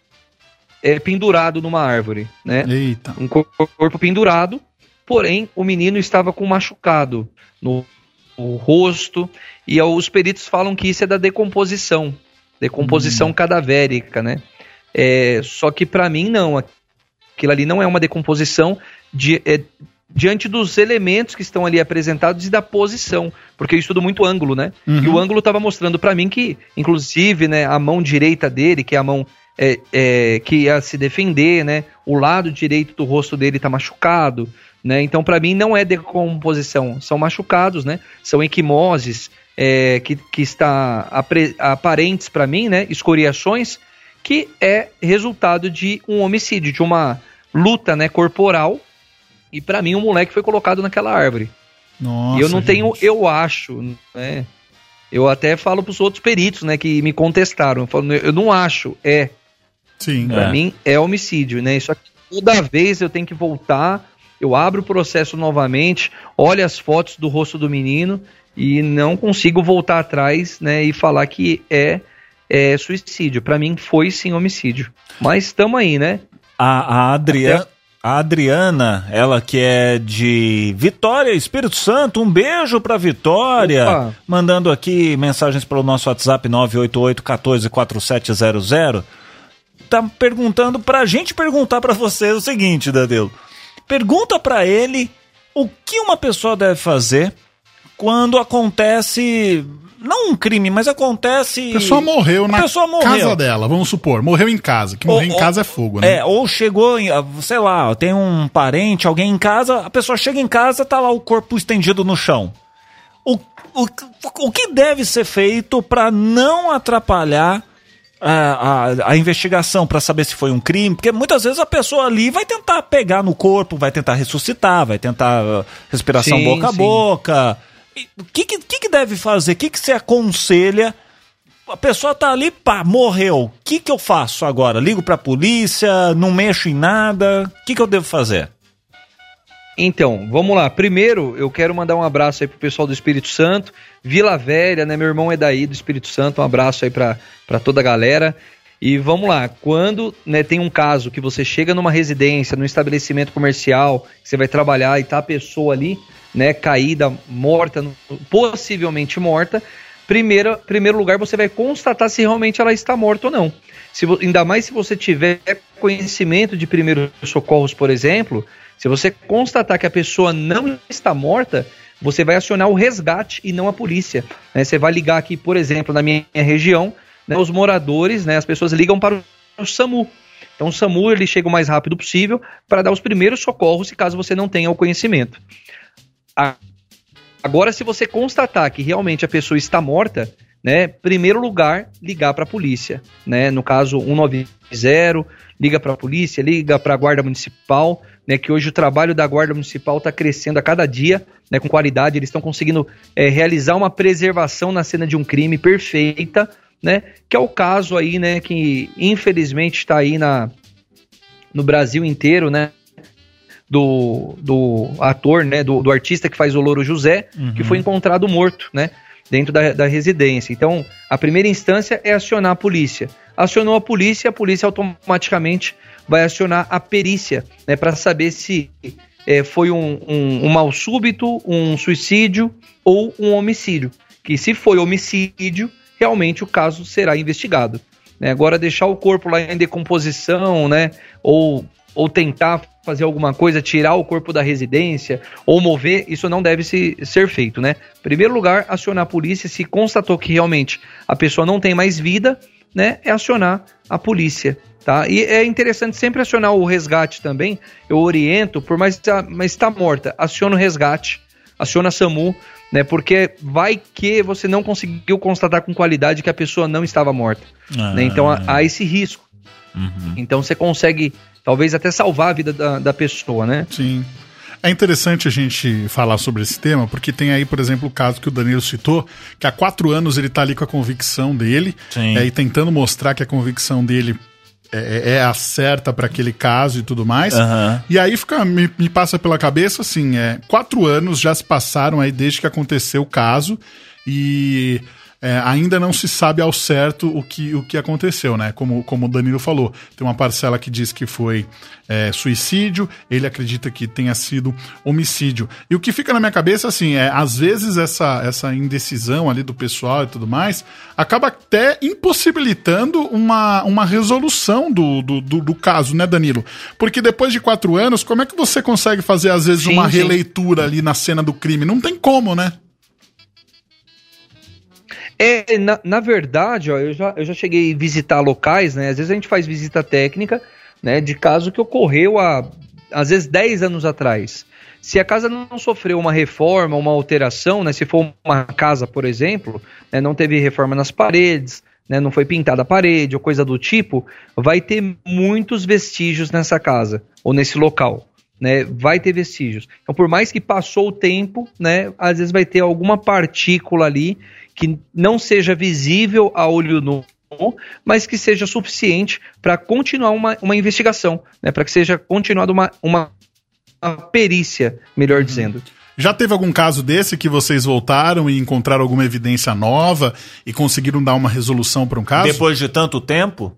é, pendurado numa árvore, né? Eita. Um cor- corpo pendurado, porém o menino estava com um machucado no, no rosto, e os peritos falam que isso é da decomposição, decomposição Hum. cadavérica, né? É, só que para mim não, aquilo ali não é uma decomposição de, é, diante dos elementos que estão ali apresentados e da posição, porque eu estudo muito ângulo, né? Uhum. E o ângulo estava mostrando para mim que, inclusive, né, a mão direita dele, que é a mão é, é, que ia se defender, né? O lado direito do rosto dele está machucado, né? Então, para mim, não é decomposição, são machucados, né? São equimoses é, que, que está apre, aparentes para mim, né? Escoriações, que é resultado de um homicídio, de uma luta, né, corporal. E pra mim o moleque foi colocado naquela árvore. Nossa, e eu não gente. tenho, eu acho, né? Eu até falo pros outros peritos, né, que me contestaram. Eu falo, eu não acho, é. Sim. Pra É. mim é homicídio, né? Isso aqui, toda vez eu tenho que voltar, eu abro o processo novamente, olho as fotos do rosto do menino e não consigo voltar atrás, né, e falar que é, é suicídio. Pra mim foi sim homicídio. Mas estamos aí, né? A, a, Adriana, a Adriana, ela que é de Vitória, Espírito Santo, um beijo pra Vitória. Opa. Mandando aqui mensagens pelo nosso WhatsApp nove oito oito, um quatro quatro sete zero zero. Tá perguntando pra gente perguntar pra você o seguinte, Dadeu. Pergunta pra ele o que uma pessoa deve fazer quando acontece, não um crime, mas acontece... A pessoa morreu A na pessoa morreu. casa dela, vamos supor. Morreu em casa. Que morrer Ou- em casa é fogo, né? É, ou chegou, em- sei lá, tem um parente, alguém em casa, a pessoa chega em casa, tá lá o corpo estendido no chão. O, o, o que deve ser feito para não atrapalhar a, a, a investigação, para saber se foi um crime? Porque muitas vezes a pessoa ali vai tentar pegar no corpo, vai tentar ressuscitar, vai tentar uh, respiração Sim, boca a sim. boca. E O que, que, que que deve fazer? O que, que você aconselha? A pessoa tá ali, pá, morreu. O que que eu faço agora? Ligo pra polícia, não mexo em nada? O que que eu devo fazer? Então, vamos lá. Primeiro, eu quero mandar um abraço aí pro pessoal do Espírito Santo, Vila Velha, né? Meu irmão é daí, do Espírito Santo. Um abraço aí pra, pra toda a galera. E vamos lá, quando, né, tem um caso que você chega numa residência, num estabelecimento comercial, que você vai trabalhar e tá a pessoa ali, né, caída, morta, possivelmente morta, primeiro, primeiro lugar você vai constatar se realmente ela está morta ou não. Se, vo- ainda mais se você tiver conhecimento de primeiros socorros, por exemplo, se você constatar que a pessoa não está morta, você vai acionar o resgate e não a polícia, né? Você vai ligar aqui, por exemplo, na minha região, né, os moradores, né, as pessoas ligam para o, o SAMU. Então o SAMU ele chega o mais rápido possível para dar os primeiros socorros, se caso você não tenha o conhecimento. A- Agora, se você constatar que realmente a pessoa está morta, né, primeiro lugar, ligar para a polícia, né, no caso um nove zero, liga para a polícia, liga para a Guarda Municipal, né, que hoje o trabalho da Guarda Municipal está crescendo a cada dia, né, com qualidade, eles estão conseguindo é, realizar uma preservação na cena de um crime perfeita, né, que é o caso aí, né, que infelizmente está aí na, no Brasil inteiro, né, do, do ator, né, do, do artista que faz o Louro José, Uhum. que foi encontrado morto, né, dentro da, da residência. Então, a primeira instância é acionar a polícia. Acionou a polícia, a polícia automaticamente vai acionar a perícia, né, para saber se é, foi um, um, um mal súbito, um suicídio ou um homicídio. Que se foi homicídio, realmente o caso será investigado. Né? Agora, deixar o corpo lá em decomposição, né, ou, ou tentar fazer alguma coisa, tirar o corpo da residência ou mover, isso não deve se, ser feito, né? Em primeiro lugar, acionar a polícia, se constatou que realmente a pessoa não tem mais vida, né, é acionar a polícia, tá? E é interessante sempre acionar o resgate também, eu oriento, por mais que mas está morta, aciona o resgate, aciona a SAMU, né, porque vai que você não conseguiu constatar com qualidade que a pessoa não estava morta, Ah. né? Então há, há esse risco. Uhum. Então você consegue talvez até salvar a vida da, da pessoa, né? Sim. É interessante a gente falar sobre esse tema, porque tem aí, por exemplo, o caso que o Danilo citou, que há quatro anos ele tá ali com a convicção dele, Sim. é, e tentando mostrar que a convicção dele é, é a certa para aquele caso e tudo mais. Aham. E aí fica, me, me passa pela cabeça, assim, é, quatro anos já se passaram aí desde que aconteceu o caso e é, ainda não se sabe ao certo o que, o que aconteceu, né? Como, como o Danilo falou, tem uma parcela que diz que foi é, suicídio, ele acredita que tenha sido homicídio. E o que fica na minha cabeça, assim, é às vezes essa, essa indecisão ali do pessoal e tudo mais acaba até impossibilitando uma, uma resolução do, do, do, do caso, né, Danilo? Porque depois de quatro anos, como é que você consegue fazer, às vezes, Sim, uma sim. releitura ali na cena do crime? Não tem como, né? É, na, na verdade, ó, eu, já, eu já cheguei a visitar locais, né? Às vezes a gente faz visita técnica, né? De caso que ocorreu há, às vezes, dez anos atrás. Se a casa não sofreu uma reforma, uma alteração, né? Se for uma casa, por exemplo, né, não teve reforma nas paredes, né, não foi pintada a parede ou coisa do tipo, vai ter muitos vestígios nessa casa ou nesse local. Né, vai ter vestígios. Então, por mais que passou o tempo, né, às vezes vai ter alguma partícula ali que não seja visível a olho nu, mas que seja suficiente para continuar uma, uma investigação, né, para que seja continuada uma, uma, uma perícia, melhor dizendo. Já teve algum caso desse que vocês voltaram e encontraram alguma evidência nova e conseguiram dar uma resolução para um caso? Depois de tanto tempo?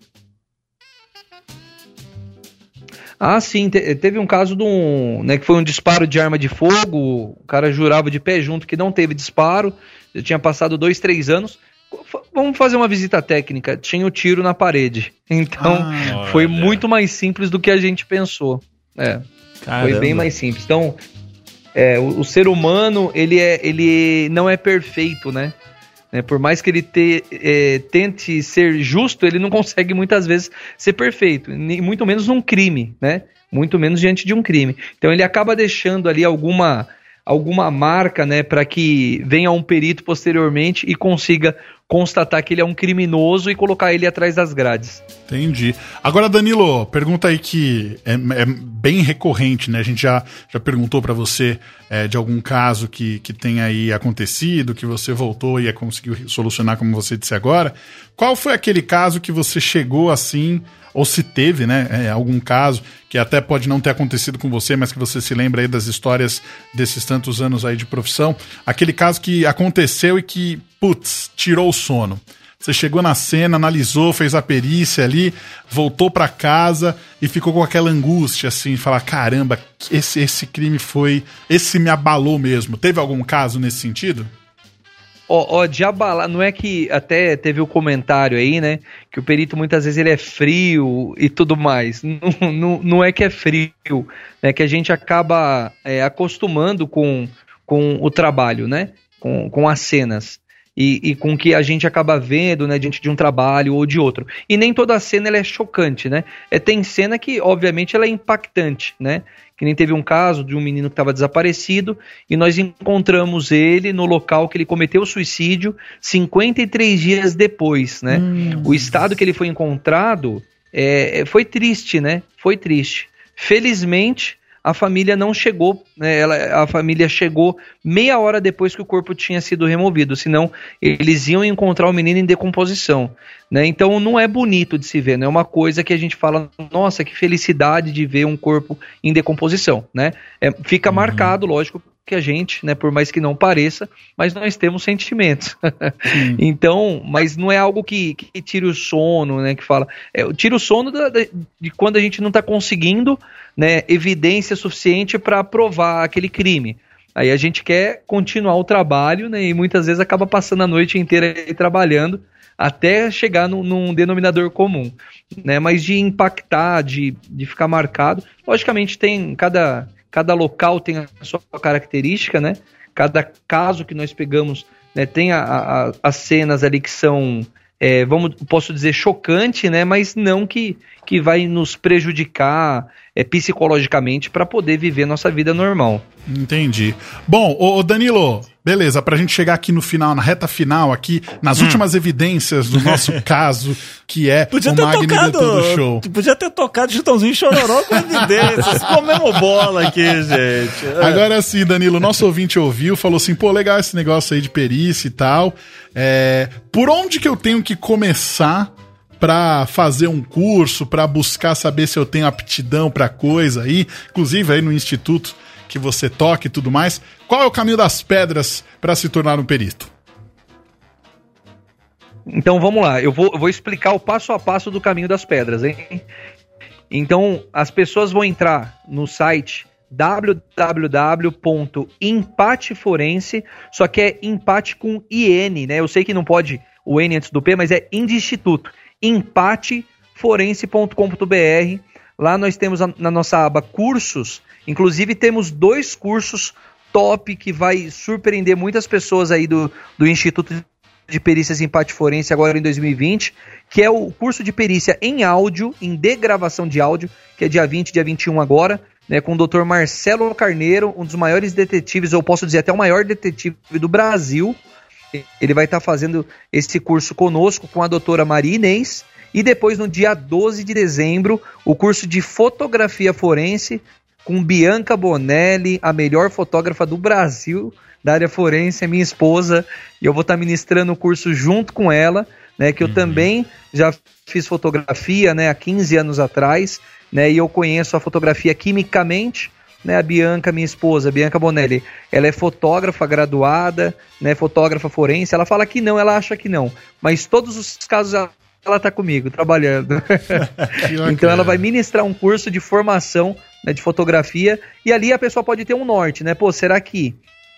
Ah, sim, te- teve um caso de um, né, que foi um disparo de arma de fogo, o cara jurava de pé junto que não teve disparo, já tinha passado dois, três anos, F- vamos fazer uma visita técnica, tinha o tiro na parede, então Ah, foi olha. muito mais simples do que a gente pensou, é, foi Caramba. bem mais simples, então é, o, o ser humano, ele, é, ele não é perfeito, né? Né, por mais que ele te, é, tente ser justo, ele não consegue muitas vezes ser perfeito, nem muito menos num crime, né? Muito menos diante de um crime. Então ele acaba deixando ali alguma, alguma marca, né, para que venha um perito posteriormente e consiga constatar que ele é um criminoso e colocar ele atrás das grades. Entendi. Agora, Danilo, pergunta aí que é, é bem recorrente, né? A gente já, já perguntou pra você é, de algum caso que, que tenha aí acontecido, que você voltou e conseguiu solucionar, como você disse agora. Qual foi aquele caso que você chegou assim, ou se teve, né? É, algum caso que até pode não ter acontecido com você, mas que você se lembra aí das histórias desses tantos anos aí de profissão. Aquele caso que aconteceu e que, putz, tirou o sono. Você chegou na cena, analisou, fez a perícia ali, voltou pra casa e ficou com aquela angústia, assim, falar, caramba, esse, esse crime foi... Esse me abalou mesmo. Teve algum caso nesse sentido? Ó, ó, de abalar, não é que até teve o comentário aí, né, que o perito muitas vezes ele é frio e tudo mais, não, não, não é que é frio, é que a gente acaba é, acostumando com, com o trabalho, né, com, com as cenas. E, e com o que a gente acaba vendo, né, diante de um trabalho ou de outro. E nem toda cena ela é chocante, né? É, tem cena que, obviamente, ela é impactante, né? Que nem teve um caso de um menino que estava desaparecido e nós encontramos ele no local que ele cometeu o suicídio cinquenta e três dias depois, né? Hum. O estado que ele foi encontrado é, foi triste, né? Foi triste. Felizmente, a família não chegou, né, ela, a família chegou meia hora depois que o corpo tinha sido removido, senão eles iam encontrar o menino em decomposição, né? Então não é bonito de se ver, não é uma coisa que a gente fala, nossa, que felicidade de ver um corpo em decomposição, né? É, fica uhum. marcado, lógico, que a gente, né, por mais que não pareça, mas nós temos sentimentos. Então, mas não é algo que, que tira o sono, né, que fala, é, tira o sono da, da, de quando a gente não está conseguindo, né, evidência suficiente para provar aquele crime. Aí a gente quer continuar o trabalho, né, e muitas vezes acaba passando a noite inteira aí trabalhando até chegar no, num denominador comum, né, mas de impactar, de, de ficar marcado, logicamente tem cada... Cada local tem a sua característica, né? Cada caso que nós pegamos, né, tem a, a, as cenas ali que são, é, vamos, posso dizer, chocante, né? Mas não que, que vai nos prejudicar é, psicologicamente para poder viver nossa vida normal. Entendi. Bom, ô Danilo, beleza, pra gente chegar aqui no final, na reta final aqui, nas hum. últimas evidências do nosso caso, que é podia o ter Magni tocado, de Todo Show. Podia ter tocado Chitãozinho Chororó com evidências. Comemos bola aqui, gente. É. Agora sim, Danilo, nosso ouvinte ouviu, falou assim, pô, legal esse negócio aí de perícia e tal. É, por onde que eu tenho que começar para fazer um curso, para buscar saber se eu tenho aptidão para coisa aí, inclusive aí no instituto que você toca e tudo mais, qual é o caminho das pedras para se tornar um perito? Então vamos lá, eu vou, eu vou explicar o passo a passo do caminho das pedras, hein? Então as pessoas vão entrar no site w w w ponto empate forense, só que é empate com I N, né? Eu sei que não pode o N antes do P, mas é I N de Instituto, empate forense ponto com ponto b r. Lá nós temos a, na nossa aba cursos, inclusive temos dois cursos top que vai surpreender muitas pessoas aí do, do Instituto de Perícias em Empate Forense agora em dois mil e vinte, que é o curso de perícia em áudio, em degravação de áudio, que é dia vinte, dia vinte e um agora, né, com o doutor Marcelo Carneiro, um dos maiores detetives, eu posso dizer até o maior detetive do Brasil. Ele vai estar fazendo esse curso conosco com a doutora Maria Inês. E depois, no dia doze de dezembro, o curso de fotografia forense com Bianca Bonelli, a melhor fotógrafa do Brasil da área forense, é minha esposa, e eu vou estar ministrando o curso junto com ela, né, que eu uhum. também já fiz fotografia, né, há quinze anos atrás, né, e eu conheço a fotografia quimicamente, né, a Bianca, minha esposa, a Bianca Bonelli, ela é fotógrafa graduada, né, fotógrafa forense, ela fala que não, ela acha que não, mas todos os casos ela ela tá comigo, trabalhando. Então ela vai ministrar um curso de formação, né, de fotografia, e ali a pessoa pode ter um norte, né? Pô, será que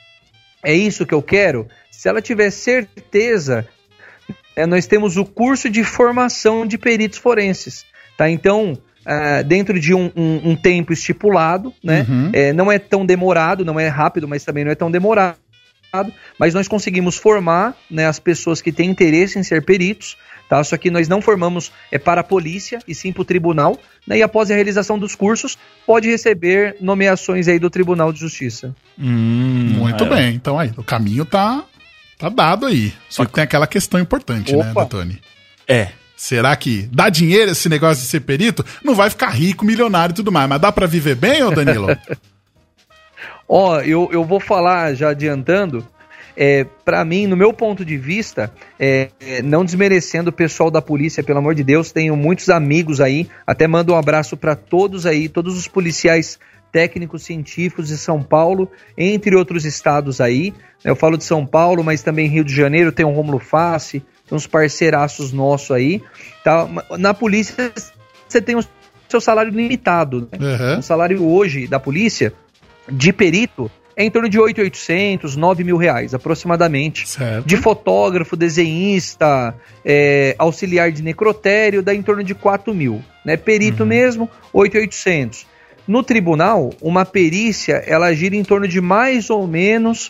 é isso que eu quero? Se ela tiver certeza, é, nós temos o curso de formação de peritos forenses, tá? Então, uh, dentro de um, um, um tempo estipulado, né? Uhum. É, não é tão demorado, não é rápido, mas também não é tão demorado, mas nós conseguimos formar, né, as pessoas que têm interesse em ser peritos, tá? Só que nós não formamos é, para a polícia, e sim para o tribunal, né? E após a realização dos cursos, pode receber nomeações aí do Tribunal de Justiça. Hum, Muito é. bem, então aí, o caminho tá, tá dado aí. Só que tem aquela questão importante, Opa. né, Datone? É. Será que dá dinheiro esse negócio de ser perito? Não vai ficar rico, milionário e tudo mais, mas dá para viver bem, ô Danilo? Ó, eu, eu vou falar já adiantando, é, para mim, no meu ponto de vista, é, é, não desmerecendo o pessoal da polícia, pelo amor de Deus, tenho muitos amigos aí, até mando um abraço para todos aí, todos os policiais técnicos científicos de São Paulo, entre outros estados aí, eu falo de São Paulo, mas também Rio de Janeiro, tem o Rômulo Fassi, tem uns parceiraços nossos aí, tá? Na polícia você tem o seu salário limitado, né? Uhum. O salário hoje da polícia de perito é em torno de oito mil e oitocentos, nove mil reais, aproximadamente. Certo. De fotógrafo, desenhista, é, auxiliar de necrotério, dá em torno de quatro mil. Né? Perito uhum. mesmo, oito mil e oitocentos. No tribunal, uma perícia, ela gira em torno de mais ou menos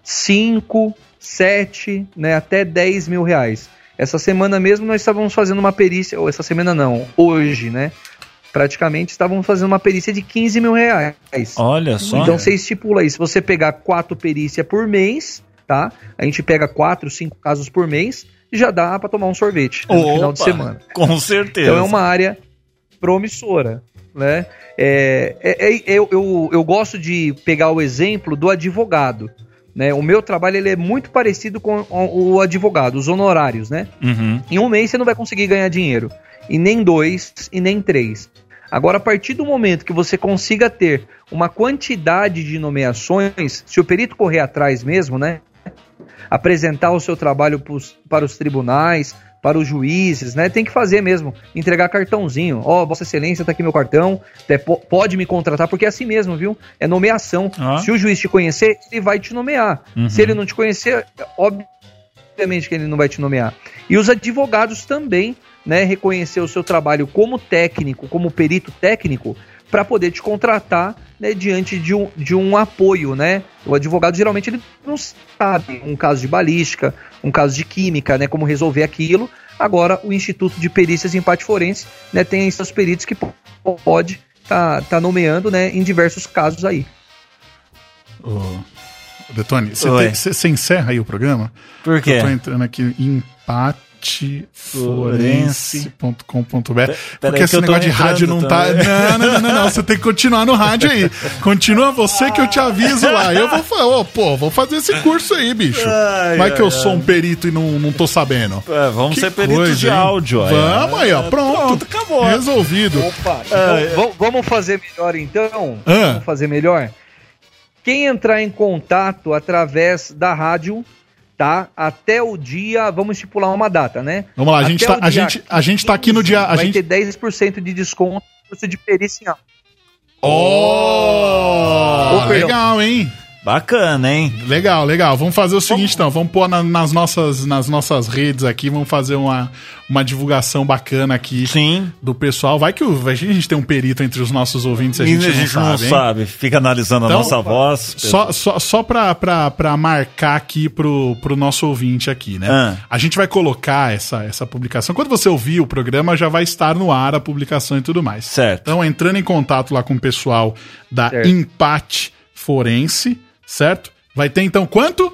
cinco, sete, né, até dez mil reais. Essa semana mesmo nós estávamos fazendo uma perícia, ou essa semana não, hoje, né? Praticamente estávamos fazendo uma perícia de quinze mil reais. Olha só. Então você estipula aí, se você pegar quatro perícias por mês, tá? A gente pega quatro, cinco casos por mês, já dá para tomar um sorvete no Opa, final de semana. Com certeza. Então é uma área promissora, né? É, é, é, eu, eu, eu gosto de pegar o exemplo do advogado, né? O meu trabalho ele é muito parecido com o advogado, os honorários, né? Uhum. Em um mês você não vai conseguir ganhar dinheiro, e nem dois, e nem três. Agora, a partir do momento que você consiga ter uma quantidade de nomeações, se o perito correr atrás mesmo, né? Apresentar o seu trabalho pros, para os tribunais, para os juízes, né? Tem que fazer mesmo, entregar cartãozinho. Ó, oh, Vossa Excelência, tá aqui meu cartão, até pode me contratar, porque é assim mesmo, viu? É nomeação. Ah. Se o juiz te conhecer, ele vai te nomear. Uhum. Se ele não te conhecer, obviamente que ele não vai te nomear. E os advogados também, né? Reconhecer o seu trabalho como técnico, como perito técnico, para poder te contratar, né, diante de um, de um apoio, né? O advogado geralmente ele não sabe um caso de balística, um caso de química, né, como resolver aquilo. Agora o Instituto de Perícias em Empate Forense, né, tem esses peritos que pode tá, tá nomeando, né, em diversos casos aí. Ô, Detone, você encerra aí o programa? Por quê? Eu tô entrando aqui em empate. pate forense ponto com ponto b r. Porque aí esse que eu tô negócio de rádio não tá. entrando Não, não, não, não, não. Você tem que continuar no rádio aí. Continua você que eu te aviso lá. Eu vou falar, ô, pô, vou fazer esse curso aí, bicho. Ai, Vai que eu ai, sou um perito e não, não tô sabendo. É, vamos Que ser peritos coisa, de hein? áudio. aí. Vamos aí, ó. Pronto. Pronto, acabou. Resolvido. Opa, então, v- vamos fazer melhor então? Ah. Vamos fazer melhor? Quem entrar em contato através da rádio, tá? Até o dia, vamos estipular uma data, né? Vamos lá, a gente, Até tá, o a, dia gente, a gente tá aqui no dia. A vai gente... ter dez por cento de desconto no curso de perícia em áudio. Oh, Ô, perdão. legal, hein? Bacana, hein? Legal, legal. Vamos fazer o seguinte, então. Vamos pôr na- nas, nossas, nas nossas redes aqui. Vamos fazer uma, uma divulgação bacana aqui Sim. do pessoal. Vai que o, vai que a gente tem um perito entre os nossos ouvintes. A A gente, gente, não, não sabe, hein? sabe, fica analisando Então, a nossa voz. Só, só, só pra, pra, pra marcar aqui pro, pro nosso ouvinte aqui, né? Ah. A gente vai colocar essa, essa publicação. Quando você ouvir o programa, já vai estar no ar a publicação e tudo mais. Certo. Então, entrando em contato lá com o pessoal da Certo. Empate Forense, certo? Vai ter, então, quanto?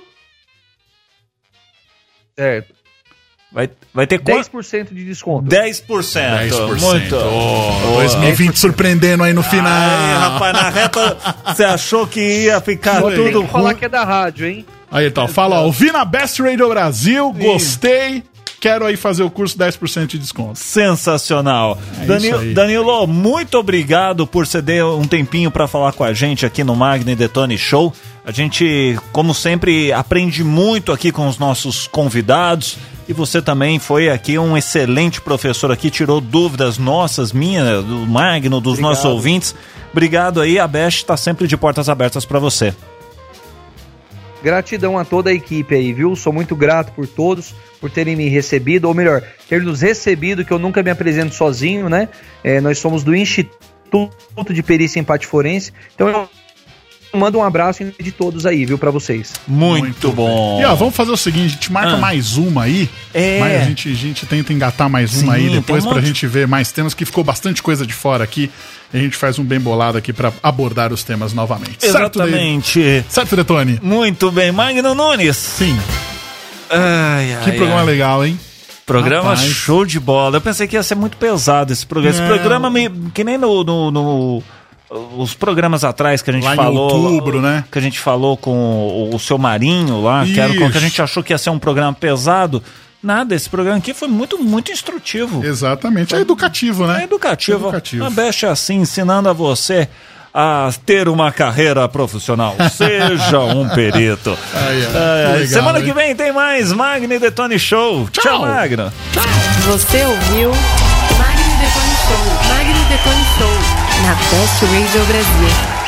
Certo. Vai, vai ter dez quanto? por cento de desconto. dez por cento. dez por cento. Muito. Oh, dois mil e vinte surpreendendo aí no final. Ai, rapaz, na reta você achou que ia ficar Foi. tudo Tem que falar ruim. que é da rádio, hein? Aí, então, fala, ó, ouvi na Best Radio Brasil, gostei, quero aí fazer o curso dez por cento de desconto. Sensacional. É Danilo, isso aí. Danilo, muito obrigado por ceder um tempinho para falar com a gente aqui no Magni Detone Show. A gente, como sempre, aprende muito aqui com os nossos convidados. E você também foi aqui um excelente professor aqui, tirou dúvidas nossas, minhas, do Magno, dos Obrigado. nossos ouvintes. Obrigado aí, a Best está sempre de portas abertas para você. Gratidão a toda a equipe aí, viu? Sou muito grato por todos, por terem me recebido, ou melhor, ter nos recebido, que eu nunca me apresento sozinho, né? É, nós somos do Instituto de Perícia em Empate Forense, então eu mando um abraço de todos aí, viu, pra vocês. Muito, bom. E ó, vamos fazer o seguinte, a gente marca Ah. mais uma aí, É. mas a gente, a gente tenta engatar mais uma Sim, aí tem depois um pra monte. gente ver mais temas, que ficou bastante coisa de fora aqui, e a gente faz um bem bolado aqui pra abordar os temas novamente. Certo, David? Exatamente. Certo, Detone? Muito bem, Magno Nunes. Sim. Ai, ai, Que programa ai. legal, hein? Programa Rapaz. show de bola. Eu pensei que ia ser muito pesado esse programa. Esse Não. programa, me, que nem no, no- no- os programas atrás que a gente Lá em falou. outubro, né? Que a gente falou com o, o seu Marinho lá, que era com Isso. que a gente achou que ia ser um programa pesado. Nada, esse programa aqui foi muito, muito instrutivo. Exatamente. É educativo, né? É educativo. Educativo. A Best é assim, ensinando a você a ter uma carreira profissional. Seja um perito. Ai, ai, Ai, que ai. legal, Semana hein? que vem tem mais Magni Detone Show. Tchau. Tchau, Magno. Você ouviu Magno Detone Show. Magno Detone Show. Na Best Radio Brasil.